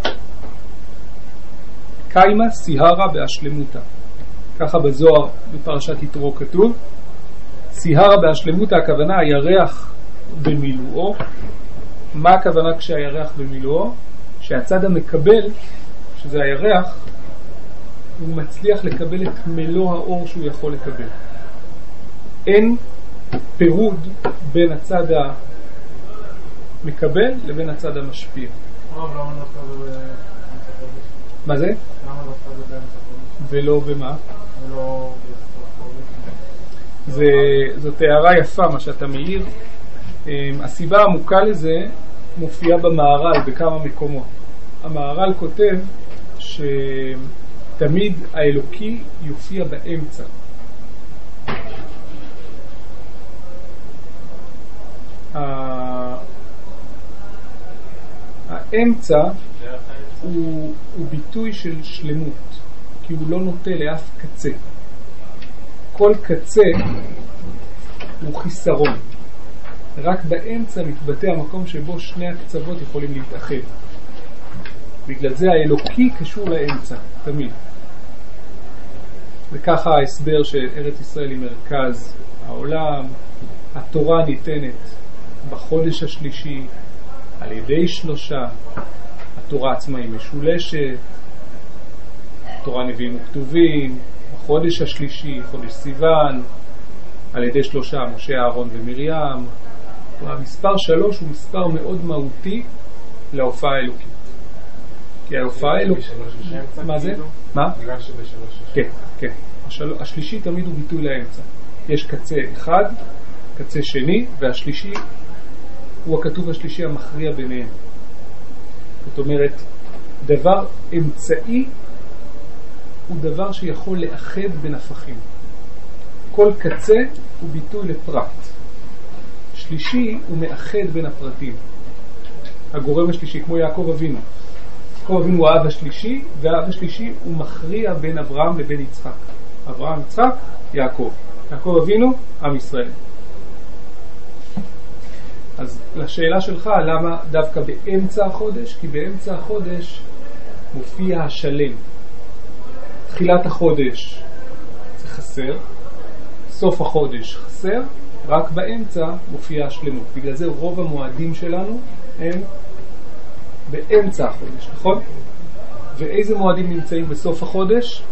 קיימה סיהרה בהשלמותה. ככה בזוהר בפרשת יתרו כתוב. סיהרה בהשלמותה, הכוונה הירח במילואו. מה הכוונה כשהירח במילואו? שהצד המקבל, שזה הירח, הוא מצליח לקבל את מלוא האור שהוא יכול לקבל. אין פירוד בין הצד המקבל לבין הצד המשפיע. מה זה? ולא במה? זאת הערה יפה מה שאתה מעיר. הסיבה העמוקה לזה מופיעה במערל בכמה מקומות. המערל כותב שתמיד האלוקי יופיע באמצע. האמצע הוא ביטוי של שלמות, כי הוא לא נוטה לאף קצה. כל קצה הוא חיסרון. רק באמצע מתבטא המקום שבו שני הקצוות יכולים להתאחד. בגלל זה האלוקי קשור לאמצע, תמיד. וככה ההסבר שארץ ישראל היא מרכז העולם. התורה ניתנת בחודש השלישי על ידי 3. התורה עצמה היא משולשת. התורה נביאים וכתובים בחודש השלישי, חודש סיוון, על ידי 3, משה, אהרון ומרים. המספר 3 הוא מספר מאוד מהותי להופעה האלוקית. כי ההופעה האלוקית... מה זה? מה? כן, כן. השלישי תמיד הוא ביטוי לאמצע. יש קצה אחד, קצה שני, והשלישי הוא הכתוב השלישי המכריע ביניהם. זאת אומרת, דבר אמצעי הוא דבר שיכול לאחד בין הפכים. כל קצה הוא ביטוי לפרט. שלישי הוא מאחד בין הפרטים. הגורם השלישי, כמו יעקב אבינו. יעקב אבינו הוא האב השלישי, והאב השלישי הוא מכריע בין אברהם לבין יצחק. אברהם, יצחק, יעקב. יעקב אבינו, עם ישראל. אז לשאלה שלך, למה דווקא באמצע החודש? כי באמצע החודש מופיע השלם. תחילת החודש זה חסר, סוף החודש חסר, רק באמצע מופיע השלמות. בגלל זה רוב המועדים שלנו הם באמצע החודש, נכון? ואיזה מועדים נמצאים בסוף החודש?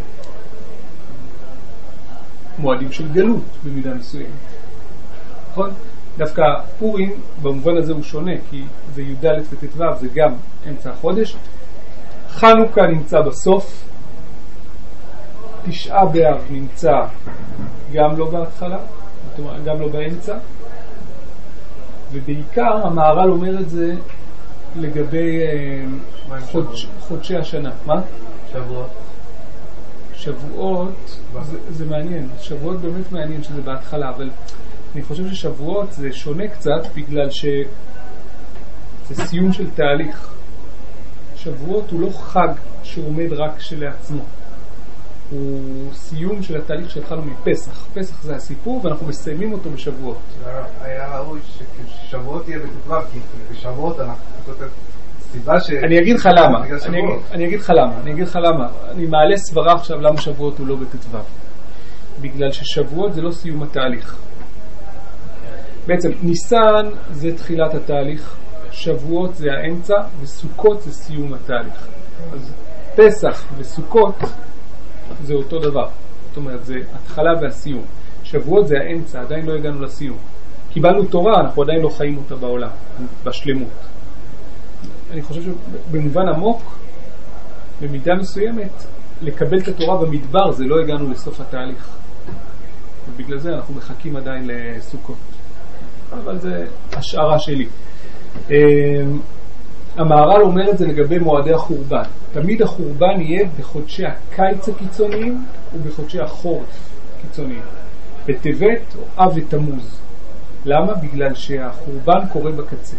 מועדים של גלות במידה מסוימת, נכון? דווקא פורים במובן הזה הוא שונה, כי זה י"ד וט"ו, זה גם אמצע החודש. חנוכה נמצא בסוף, 9 באב נמצא גם לא בהתחלה, גם לא באמצע, ובעיקר המהר"ל אומר את זה לגבי חודשי השנה. מה? שבועות. שבועות זה מעניין, שבועות באמת מעניין שזה בהתחלה, אבל אני חושב ששבועות זה שונה קצת בגלל שזה סיום של תהליך. שבועות הוא לא חג שעומד רק שלעצמו, הוא סיום של התהליך שהתחלנו מפסח. פסח זה הסיפור ואנחנו מסיימים אותו בשבועות. היה ראוי ששבועות יהיה בט"ו, כי בשבועות אנחנו סיבה ש... אני אגיד לך למה. אני אגיד לך למה. אני מעלה סברה עכשיו למה שבועות הוא לא בט"ו. בגלל ששבועות זה לא סיום התהליך. בעצם ניסן זה תחילת התהליך, שבועות זה האמצע, וסוכות זה סיום התהליך. אז פסח וסוכות זה אותו דבר. זאת אומרת, זה התחלה והסיום. שבועות זה האמצע, עדיין לא הגענו לסיום. קיבלנו תורה, אנחנו עדיין לא חיים אותה בעולם, בשלמות. אני חושב שבמובן עמוק, במידה מסוימת, לקבל את התורה במדבר, זה לא הגענו לסוף התהליך. ובגלל זה אנחנו מחכים עדיין לסוכות. אבל זה השערה שלי. המהר"ל אומר את זה לגבי מועדי החורבן. תמיד החורבן יהיה בחודשי הקיץ הקיצוניים ובחודשי החורף קיצוניים. בטבת או אב ותמוז. למה? בגלל שהחורבן קורה בקצה.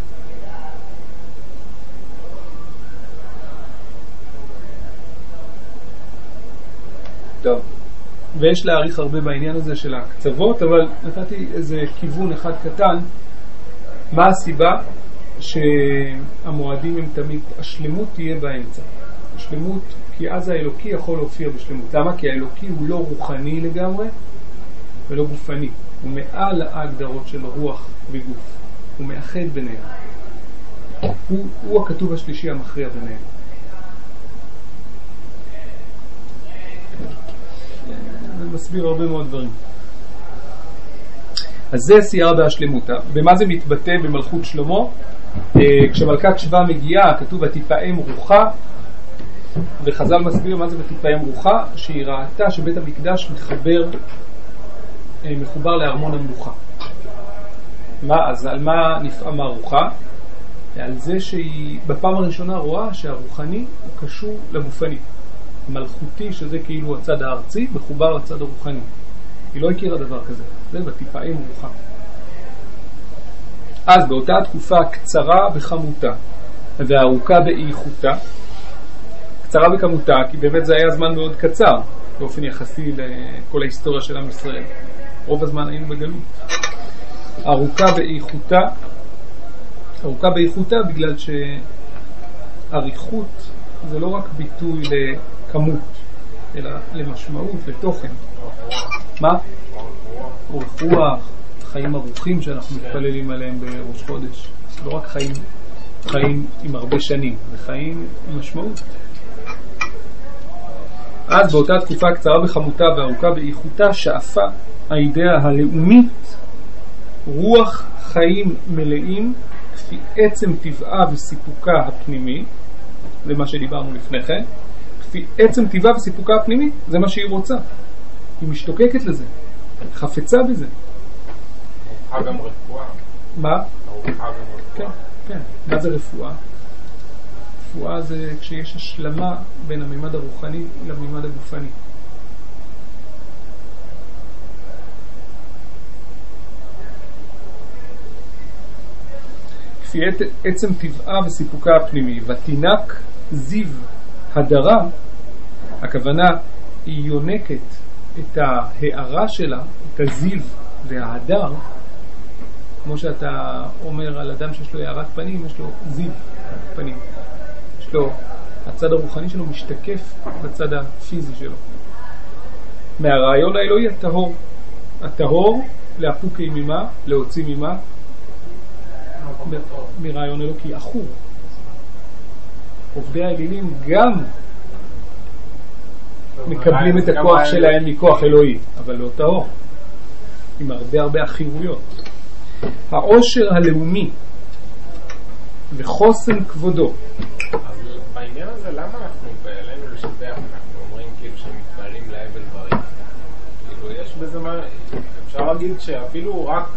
טוב, ויש להעריך הרבה בעניין הזה של הקצוות, אבל נתתי איזה כיוון אחד קטן. מה הסיבה? שהמועדים הם תמיד, השלמות תהיה באמצע. השלמות, כי אז האלוקי יכול להופיע בשלמות. למה? כי האלוקי הוא לא רוחני לגמרי ולא גופני. הוא מעל ההגדרות של רוח וגוף. הוא מאחד ביניהם. הוא הכתוב השלישי המכריע ביניהם. זה מסביר הרבה מאוד דברים. אז זה סיירה בהשלמותה. ומה זה מתבטא במלכות שלמה? כשמלכת שבא מגיעה, כתוב ותפעם רוחה, וחז"ל מסביר מה זה ותפעם רוחה, שהיא ראתה שבית המקדש מחובר לארמון המלוכה. אז על מה נפעמה רוחה? על זה שהיא בפעם הראשונה רואה שהרוחני הוא קשור לגופני. מלכותי, שזה כאילו הצד הארצי, מחובר לצד הרוחני. היא לא הכירה דבר כזה. זה ותפעם רוחה. אז באותה תקופה קצרה בכמותה וארוכה באיכותה, קצרה בכמותה כי באמת זה היה זמן מאוד קצר באופן יחסי לכל ההיסטוריה של עם ישראל. רוב הזמן היינו בגלות. ארוכה באיכותה בגלל שאריכות זה לא רק ביטוי לכמות אלא למשמעות, לתוכן. מה? אורך רוח, חיים ארוכים שאנחנו מתפללים עליהם בראש חודש. לא רק חיים עם הרבה שנים, זה חיים עם משמעות. אז באותה תקופה קצרה בכמותה וארוכה באיכותה שאפה האידאה הלאומית רוח חיים מלאים כפי עצם טבעה וסיפוקה הפנימי. זה מה שדיברנו לפני כן. כפי עצם טבעה וסיפוקה הפנימי, זה מה שהיא רוצה. היא משתוקקת לזה, חפצה בזה. ארוחה גם רפואה. מה? ארוחה גם רפואה. כן. מה זה רפואה? רפואה זה כשיש השלמה בין הממד הרוחני לממד הגופני. כפי עצם טבעה וסיפוקה הפנימי. ותינק זיו הדרה, הכוונה היא יונקת את ההערה שלה, את הזיו וההדר, כמו שאתה אומר על אדם שיש לו הערת פנים, יש לו זיו פנים. יש לו, הצד הרוחני שלו משתקף בצד הפיזי שלו. מהרעיון האלוהי הטהור. הטהור להפוקי ממה, להוציא ממה, מרעיון אלוקי, אחור. עובדי האלילים גם מקבלים את הכוח שלהם מכוח אלוהי, אבל לא טהור, עם הרבה החירויות. העושר הלאומי וחוסן כבודו. אז בעניין הזה למה אנחנו בעלינו לשבח? אנחנו אומרים כאילו שמתפעלים להבל דברים. כאילו יש בזה מה, אפשר להגיד שאפילו רק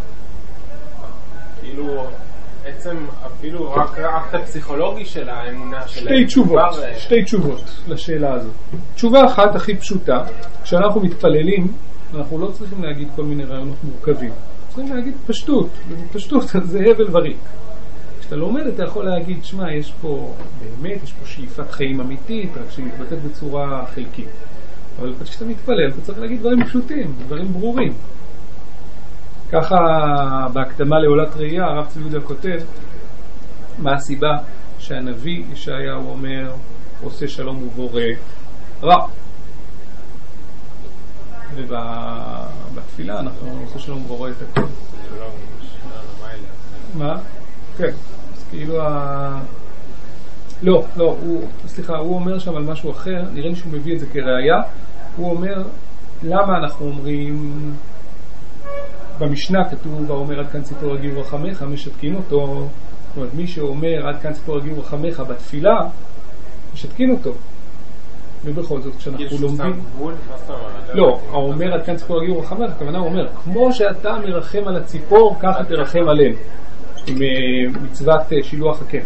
כאילו עצם אפילו רק האקט הפסיכולוגי של האמונה שלהם. שתי תשובות לשאלה הזאת. תשובה אחת הכי פשוטה, כשאנחנו מתפללים אנחנו לא צריכים להגיד כל מיני רעיונות מורכבים, צריכים להגיד פשטות. פשטות זה הבל וריק. כשאתה לומד אתה יכול להגיד שמע, יש פה באמת, יש פה שאיפת חיים אמיתית, רק שהיא מתבטאת בצורה חלקית. אבל כשאתה מתפלל אתה צריך להגיד דברים פשוטים, דברים ברורים. ככה בהקדמה לעולת ראייה הרב צבי יהודה כותב מה הסיבה שהנביא ישעיהו אומר עושה שלום ובורא רע, ובתפילה אנחנו עושה שלום ובורא את הכל. מה? כן, אז כאילו לא, הוא אומר שם על משהו אחר, נראה לי שהוא מביא את זה כראיה. הוא אומר למה אנחנו אומרים, במשנה כתוב ואומר עד כאן ציפור הגיעו רחמך, משתקים אותו. זאת אומרת, מי שאומר עד כאן ציפור הגיעו רחמך בתפילה, משתקים אותו. ובכל זאת, כשאנחנו יש לומדים... שם גבול? מה זאת אומרת? לא, האומר עד כאן ציפור הגיעו רחמך, הכוונה הוא אומר, כמו שאתה מרחם על הציפור, ככה תרחם עליהם, עם מצוות שילוח הקן.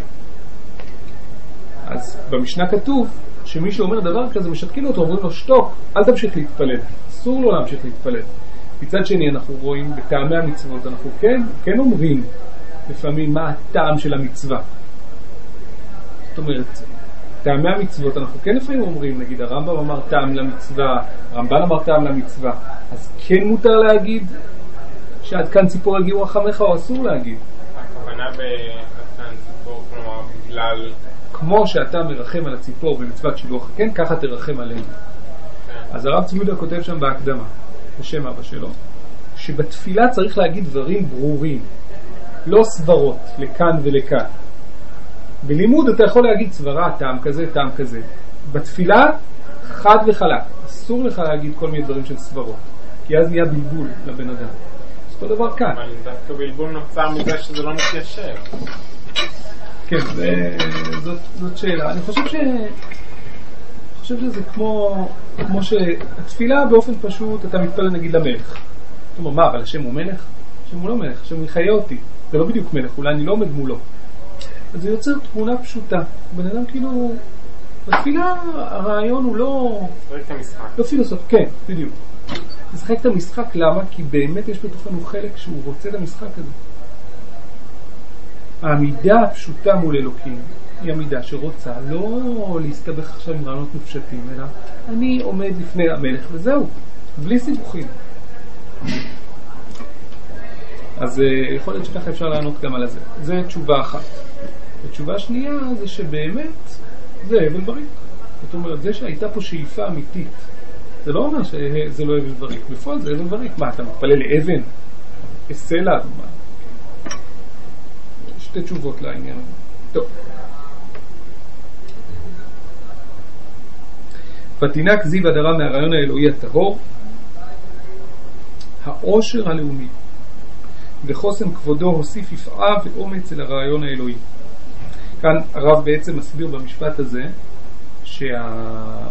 אז במשנה כתוב שמי שאומר דבר כזה משתקים אותו, אומרים לו שתוק, אל תמשיך להתפלל, אסור לו להמשיך להתפלל. מצד שני אנחנו רואים בטעמי המצוות, אנחנו כן אומרים לפעמים מה הטעם של המצווה. זאת אומרת, טעמי המצוות אנחנו כן לפעמים אומרים, נגיד הרמב"ם אמר טעם למצווה, הרמב"ן אמר טעם למצווה, אז כן מותר להגיד שעד כאן ציפור הגיעו רחמך, או אסור להגיד? הכוונה בעד כאן ציפור, כלומר בגלל... כמו שאתה מרחם על הציפור במצוות שילוח הקן, ככה תרחם עלינו. אז הרב צבי כותב שם בהקדמה, בשם אבא שלו, שבתפילה צריך להגיד דברים ברורים, לא סברות לכאן ולכאן. בלימוד אתה יכול להגיד סברה, טעם כזה, טעם כזה. בתפילה חד וחלק, אסור לך להגיד כל מיני דברים של סברות, כי אז נהיה בלבול לבן אדם. אז אותו דבר כאן. אבל דווקא בלבול נוצר מזה שזה לא מתיישב. כן, זאת שאלה. אני חושב שזה כמו שהתפילה באופן פשוט, אתה מתפלל נגיד למלך. אתה אומר, מה, אבל השם הוא מלך? השם הוא לא מלך, השם הוא יחיה אותי. זה לא בדיוק מלך, אולי אני לא עומד מולו. אז זה יוצר תמונה פשוטה. בן אדם כאילו, בתפילה הרעיון הוא לא... משחק את המשחק. לא פילוסוף, כן, בדיוק. משחק את המשחק, למה? כי באמת יש בתוכנו חלק שהוא רוצה את המשחק הזה. העמידה הפשוטה מול אלוקים היא עמידה שרוצה לא להסתבך עכשיו עם רעיונות מופשטים, אלא אני עומד לפני המלך וזהו, בלי סיבוכים. אז יכול להיות שככה אפשר לענות גם על זה. זה תשובה אחת. התשובה שנייה זה שבאמת זה הבל בריק. זאת אומרת, זה שהייתה פה שאיפה אמיתית, זה לא אומר שזה לא הבל בריק. בפועל זה הבל בריק. מה, אתה מתפלל לאבן? סלע? מה? שתי תשובות לעניין. טוב. ותינק זיו הדרה מהרעיון האלוהי הטהור, העושר הלאומי וחוסן כבודו הוסיף יפעה ואומץ אל הרעיון האלוהי. כאן הרב בעצם מסביר במשפט הזה שהצד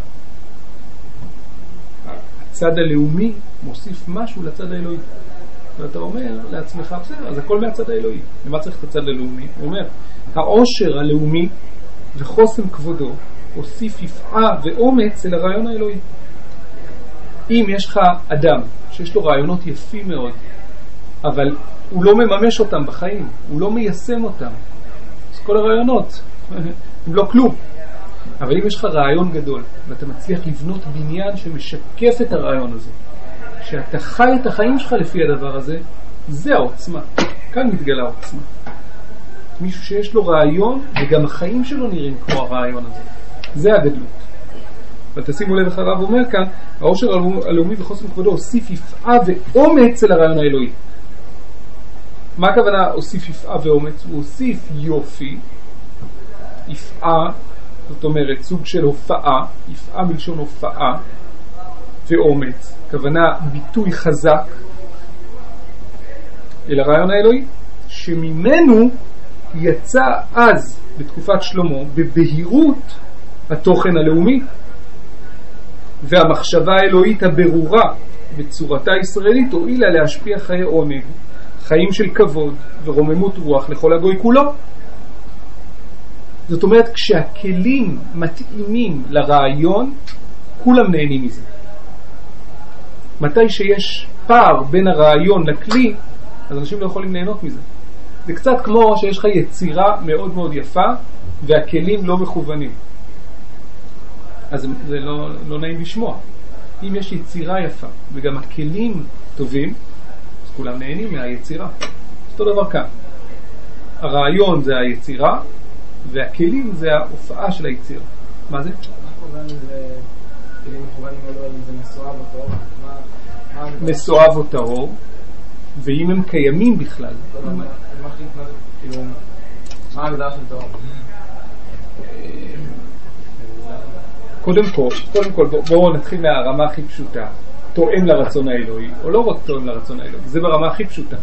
הלאומי מוסיף משהו לצד האלוהי. ואתה אומר לעצמך, בסדר, אז הכל מהצד האלוהי. למה צריך את הצד הלאומי? הוא אומר, העושר הלאומי וחוסן כבודו הוסיף יפעה ואומץ אל הרעיון האלוהי. אם יש לך אדם שיש לו רעיונות יפים מאוד, אבל הוא לא מממש אותם בחיים, הוא לא מיישם אותם, אז כל הרעיונות הם לא כלום. אבל אם יש לך רעיון גדול ואתה מצליח לבנות בניין שמשקף את הרעיון הזה, שאתה חי את החיים שלך לפי הדבר הזה, זה העוצמה. כאן מתגלה העוצמה. מישהו שיש לו רעיון וגם החיים שלו נראים כמו הרעיון הזה, זה הגדלות. ותשימו לב איך הרב אומר כאן, העושר הלאומי וחוסן כבודו הוסיף יפעה ואומץ אל הרעיון האלוהי. מה הכוונה הוסיף יפעה ואומץ? הוא הוסיף יופי, יפעה, זאת אומרת סוג של הופעה, יפעה מלשון הופעה, ואומץ, כוונה ביטוי חזק אל הרעיון האלוהי, שממנו יצא אז בתקופת שלמה בבהירות התוכן הלאומי והמחשבה האלוהית הברורה בצורתה הישראלית הועילה להשפיע חיי עונג, חיים של כבוד ורוממות רוח לכל הגוי כולו. זאת אומרת, כשהכלים מתאימים לרעיון, כולם נהנים מזה. מתי שיש פער בין הרעיון לכלי, אז אנשים לא יכולים ליהנות מזה. זה קצת כמו שיש לך יצירה מאוד מאוד יפה והכלים לא מכוונים. אז זה לא נעים לשמוע. אם יש יצירה יפה וגם הכלים טובים, אז כולם נהנים מהיצירה. אותו דבר כאן. הרעיון זה היצירה והכלים זה ההופעה של היצירה. מה זה? מסואב או טהור, ואם הם קיימים בכלל. מה ההגדרה של טהור? קודם כל בואו נתחיל מהרמה הכי פשוטה. תואם לרצון האלוהי, או לא רק תואם לרצון האלוהי, זה ברמה הכי פשוטה.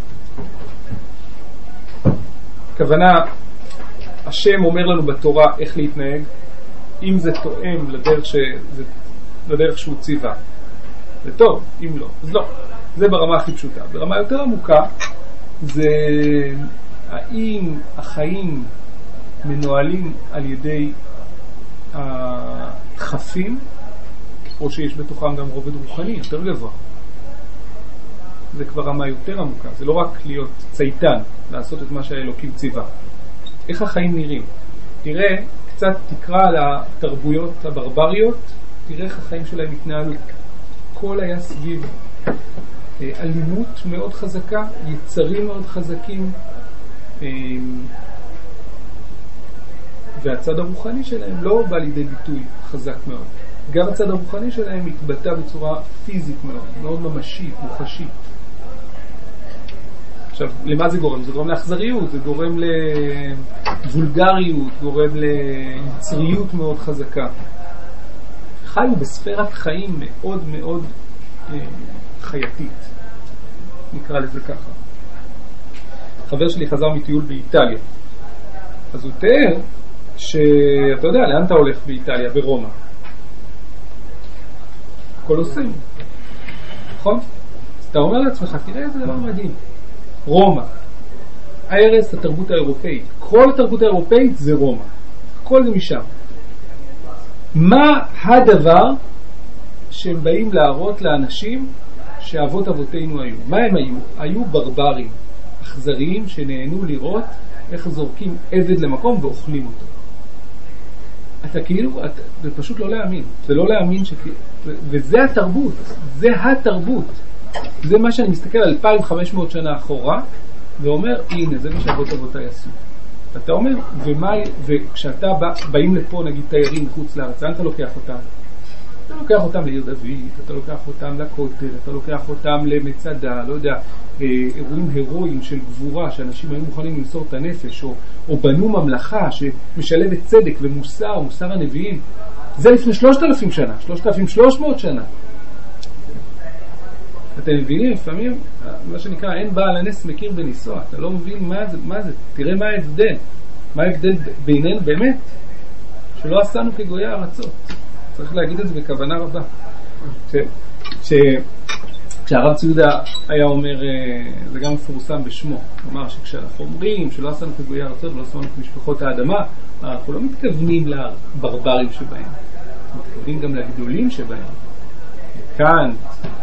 כוונה, השם אומר לנו בתורה איך להתנהג, אם זה תואם לדרך שהוא ציווה, זה טוב, אם לא, אז לא. זה ברמה הכי פשוטה. ברמה יותר עמוקה, זה האם החיים מנוהלים על ידי הדחפים, או שיש בתוכם גם רובד רוחני יותר גבוה. זה כבר רמה יותר עמוקה. זה לא רק להיות צייתן, לעשות את מה שהאלוקים ציווה. איך החיים נראים? תראה, קצת תקרא על התרבויות הברבריות, תראה איך החיים שלהם התנהלו. הכל היה סביב אלימות מאוד חזקה, יצרים מאוד חזקים, והצד הרוחני שלהם לא בא לידי ביטוי חזק מאוד. גם הצד הרוחני שלהם מתבטא בצורה פיזית מאוד, מאוד ממשית, מוחשית. עכשיו, למה זה גורם? זה גורם לאכזריות, זה גורם לבולגריות, גורם ליצריות מאוד חזקה. חיו בספירת חיים מאוד מאוד חייתית, נקרא לזה ככה. חבר שלי חזר מטיול באיטליה, אז הוא תיאר שאתה יודע לאן אתה הולך באיטליה, ברומא, קולוסים, נכון? אז אתה אומר לעצמך, תראה איזה דבר מדהים, רומא, ערש התרבות האירופאית, כל התרבות האירופאית זה רומא, הכל זה משם. מה הדבר שהם באים להראות לאנשים שאבות אבותינו היו? מה הם היו? היו ברברים, אכזריים שנהנו לראות איך זורקים עבד למקום ואוכלים אותו. אתה כאילו, זה פשוט לא להאמין. זה לא להאמין וזה התרבות, זה התרבות. זה מה שאני מסתכל על 2500 שנה אחורה ואומר, הנה, זה מה שאבות אבותיי עשו. אתה אומר, וכשאתה באים לפה, נגיד תיירים מחוץ לארץ, אתה לוקח אותם? אתה לוקח אותם לעיר דוד, אתה לוקח אותם לכותל, אתה לוקח אותם למצדה, לא יודע, אירועים הירואיים של גבורה, שאנשים היו מוכנים למסור את הנפש, או בנו ממלכה שמשלבת צדק ומוסר, מוסר הנביאים. זה לפני 3,000 שנה, 3,300 שנה. אתם מבינים, לפעמים, מה שנקרא, אין בעל הנס מכיר בניסוע, אתה לא מבין מה זה, תראה מה ההבדל, מה ההבדל בינינו באמת, שלא עשינו כגויי ארצות, צריך להגיד את זה בכוונה רבה. כשהרב ציודה היה אומר, זה גם מפורסם בשמו, כלומר שכשאנחנו אומרים שלא עשינו כגויי ארצות ולא עשינו כמשפחות האדמה, אנחנו לא מתכוונים לברברים שבהם, אנחנו מתכוונים גם לגדולים שבהם, קאנט,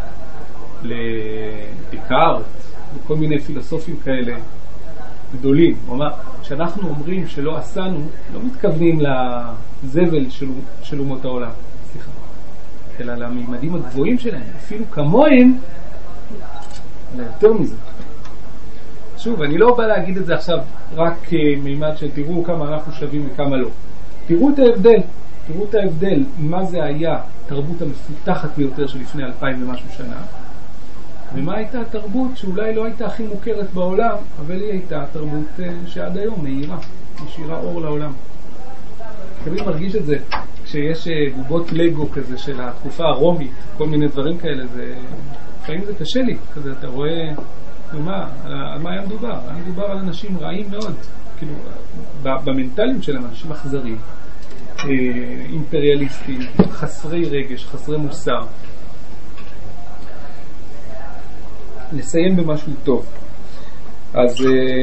לדקארט וכל מיני פילוסופים כאלה גדולים. כלומר, כשאנחנו אומרים שלא עשינו, לא מתכוונים לזבל של אומות העולם, סליחה, אלא לממדים הגבוהים שלהם, אפילו כמוהם, אלא יותר מזה. שוב, אני לא בא להגיד את זה עכשיו רק מימד של תראו כמה אנחנו שווים וכמה לא. תראו את ההבדל, תראו את ההבדל, מה זה היה תרבות המפותחת ביותר של לפני 2000 ומשהו שנה, ומה הייתה התרבות שאולי לא הייתה הכי מוכרת בעולם, אבל היא הייתה תרבות שעד היום מהירה, משאירה אור לעולם. תמיד מרגיש את זה, כשיש בובות לגו כזה של התקופה הרומית, כל מיני דברים כאלה, לפעמים זה קשה לי, כזה אתה רואה, על מה היה מדובר? היה מדובר על אנשים רעים מאוד, כאילו, במנטליות שלהם, אנשים אכזרים, אימפריאליסטים, חסרי רגש, חסרי מוסר. נסיים במשהו טוב. אז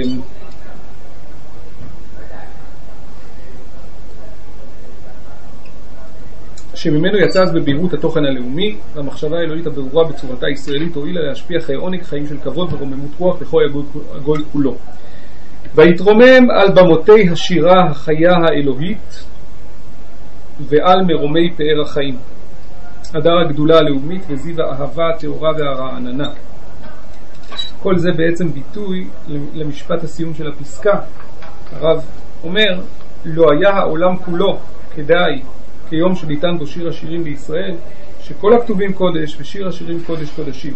שממנו יצא אז בבהירות התוכן הלאומי, והמחשבה האלוהית הברורה בצורתה הישראלית הועילה להשפיע חיי עונג, חיים של כבוד ורוממות רוח לכל הגוי כולו. ויתרומם על במותי השירה החיה האלוהית ועל מרומי פאר החיים. הדר הגדולה הלאומית וזיו האהבה התאורה והרעננה. כל זה בעצם ביטוי למשפט הסיום של הפסקה. הרב אומר, לא היה העולם כולו כדאי כיום שניתן בו שיר השירים בישראל, שכל הכתובים קודש ושיר השירים קודש קודשים.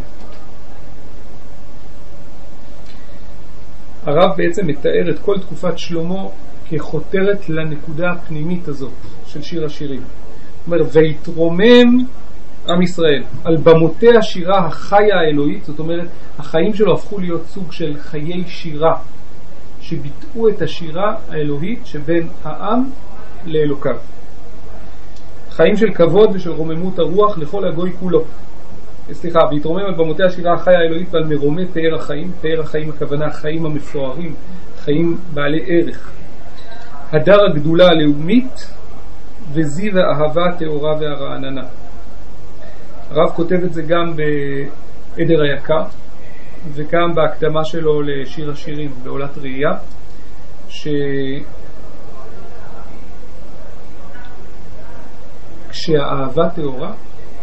הרב בעצם מתאר את כל תקופת שלמה כחותרת לנקודה הפנימית הזאת של שיר השירים. הוא אומר, ויתרומם עם ישראל על במותי השירה החיה האלוהית, זאת אומרת החיים שלו הפכו להיות סוג של חיי שירה שביטאו את השירה האלוהית שבין העם לאלוקיו. חיים של כבוד ושל רוממות הרוח לכל הגוי כולו. סליחה, והתרומם על במותיה שירה החיה האלוהית ועל מרומי תאר החיים. תאר החיים הכוונה החיים המפוארים, חיים בעלי ערך. הדר הגדולה הלאומית וזיו האהבה התאורה והרעננה. הרב כותב את זה גם בעדר היקר וגם בהקדמה שלו לשיר השירים בעולת ראייה, כשהאהבה תאורה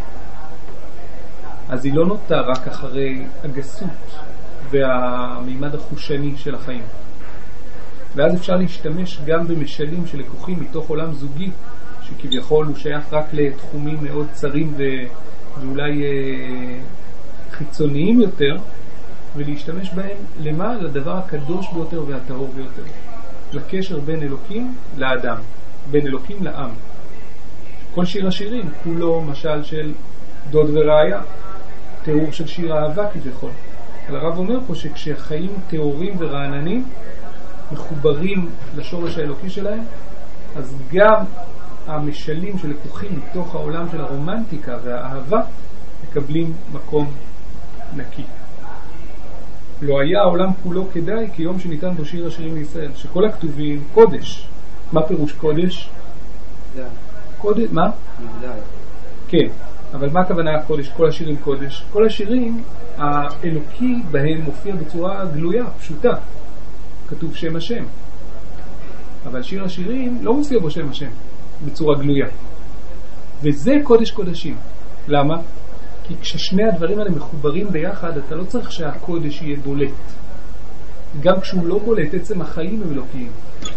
אז היא לא נוטה רק אחרי הגסות והמימד החושני של החיים, ואז אפשר להשתמש גם במשלים שלקוחים מתוך עולם זוגי שכביכול הוא שייך רק לתחומים מאוד צרים ואולי חיצוניים יותר, ולהשתמש בהם למה? לדבר הקדוש ביותר והטהור ביותר, לקשר בין אלוקים לאדם, בין אלוקים לעם. כל שיר השירים כולו משל של דוד ורעיה, תיאור של שיר האהבה כביכול. אבל הרב אומר פה שכשהחיים תיאורים ורעננים מחוברים לשורש האלוקי שלהם, אז גם המשלים שלקוחים מתוך העולם של הרומנטיקה והאהבה מקבלים מקום נקי. לא היה העולם כולו כדאי כיום שניתן בו שיר השירים לישראל, שכל הכתובים קודש. מה פירוש קודש? קודש, מה? כן, אבל מה הכוונה הקודש? כל השירים קודש. כל השירים האלוקי בהם מופיע בצורה גלויה, פשוטה. כתוב שם השם. אבל שיר השירים לא מופיע בו שם השם בצורה גלויה. וזה קודש קודשים. למה? כי כששני הדברים האלה מחוברים ביחד, אתה לא צריך שהקודש יהיה בולט. גם כשהוא לא בולט, עצם החיים הם אלוקיים.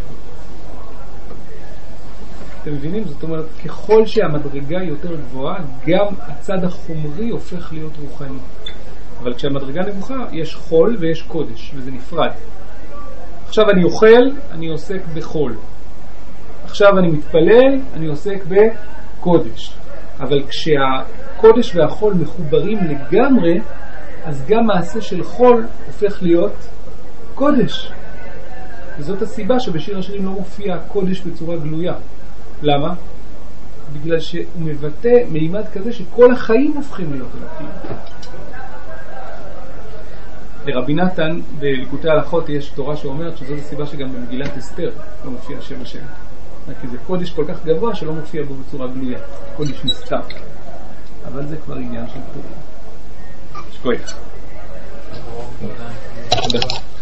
אתם מבינים? זאת אומרת, ככל שהמדרגה יותר גבוהה, גם הצד החומרי הופך להיות רוחני. אבל כשהמדרגה נמוכה, יש חול ויש קודש, וזה נפרד. עכשיו אני אוכל, אני עוסק בחול. עכשיו אני מתפלל, אני עוסק בקודש. אבל כשהקודש והחול מחוברים לגמרי, אז גם מעשה של חול הופך להיות קודש. וזאת הסיבה שבשיר השירים לא מופיע קודש בצורה גלויה. למה? בגלל שהוא מבטא מימד כזה שכל החיים הופכים להיות אלוקים. לרבי נתן בליקוטי ההלכות יש תורה שאומרת שזאת הסיבה שגם במגילת אסתר לא מופיע שם השם. כי זה קודש כל כך גבוה שלא מופיע בו בצורה גלויה. קודש נסתר. אבל זה כבר עניין של פורים. שקוי. תודה.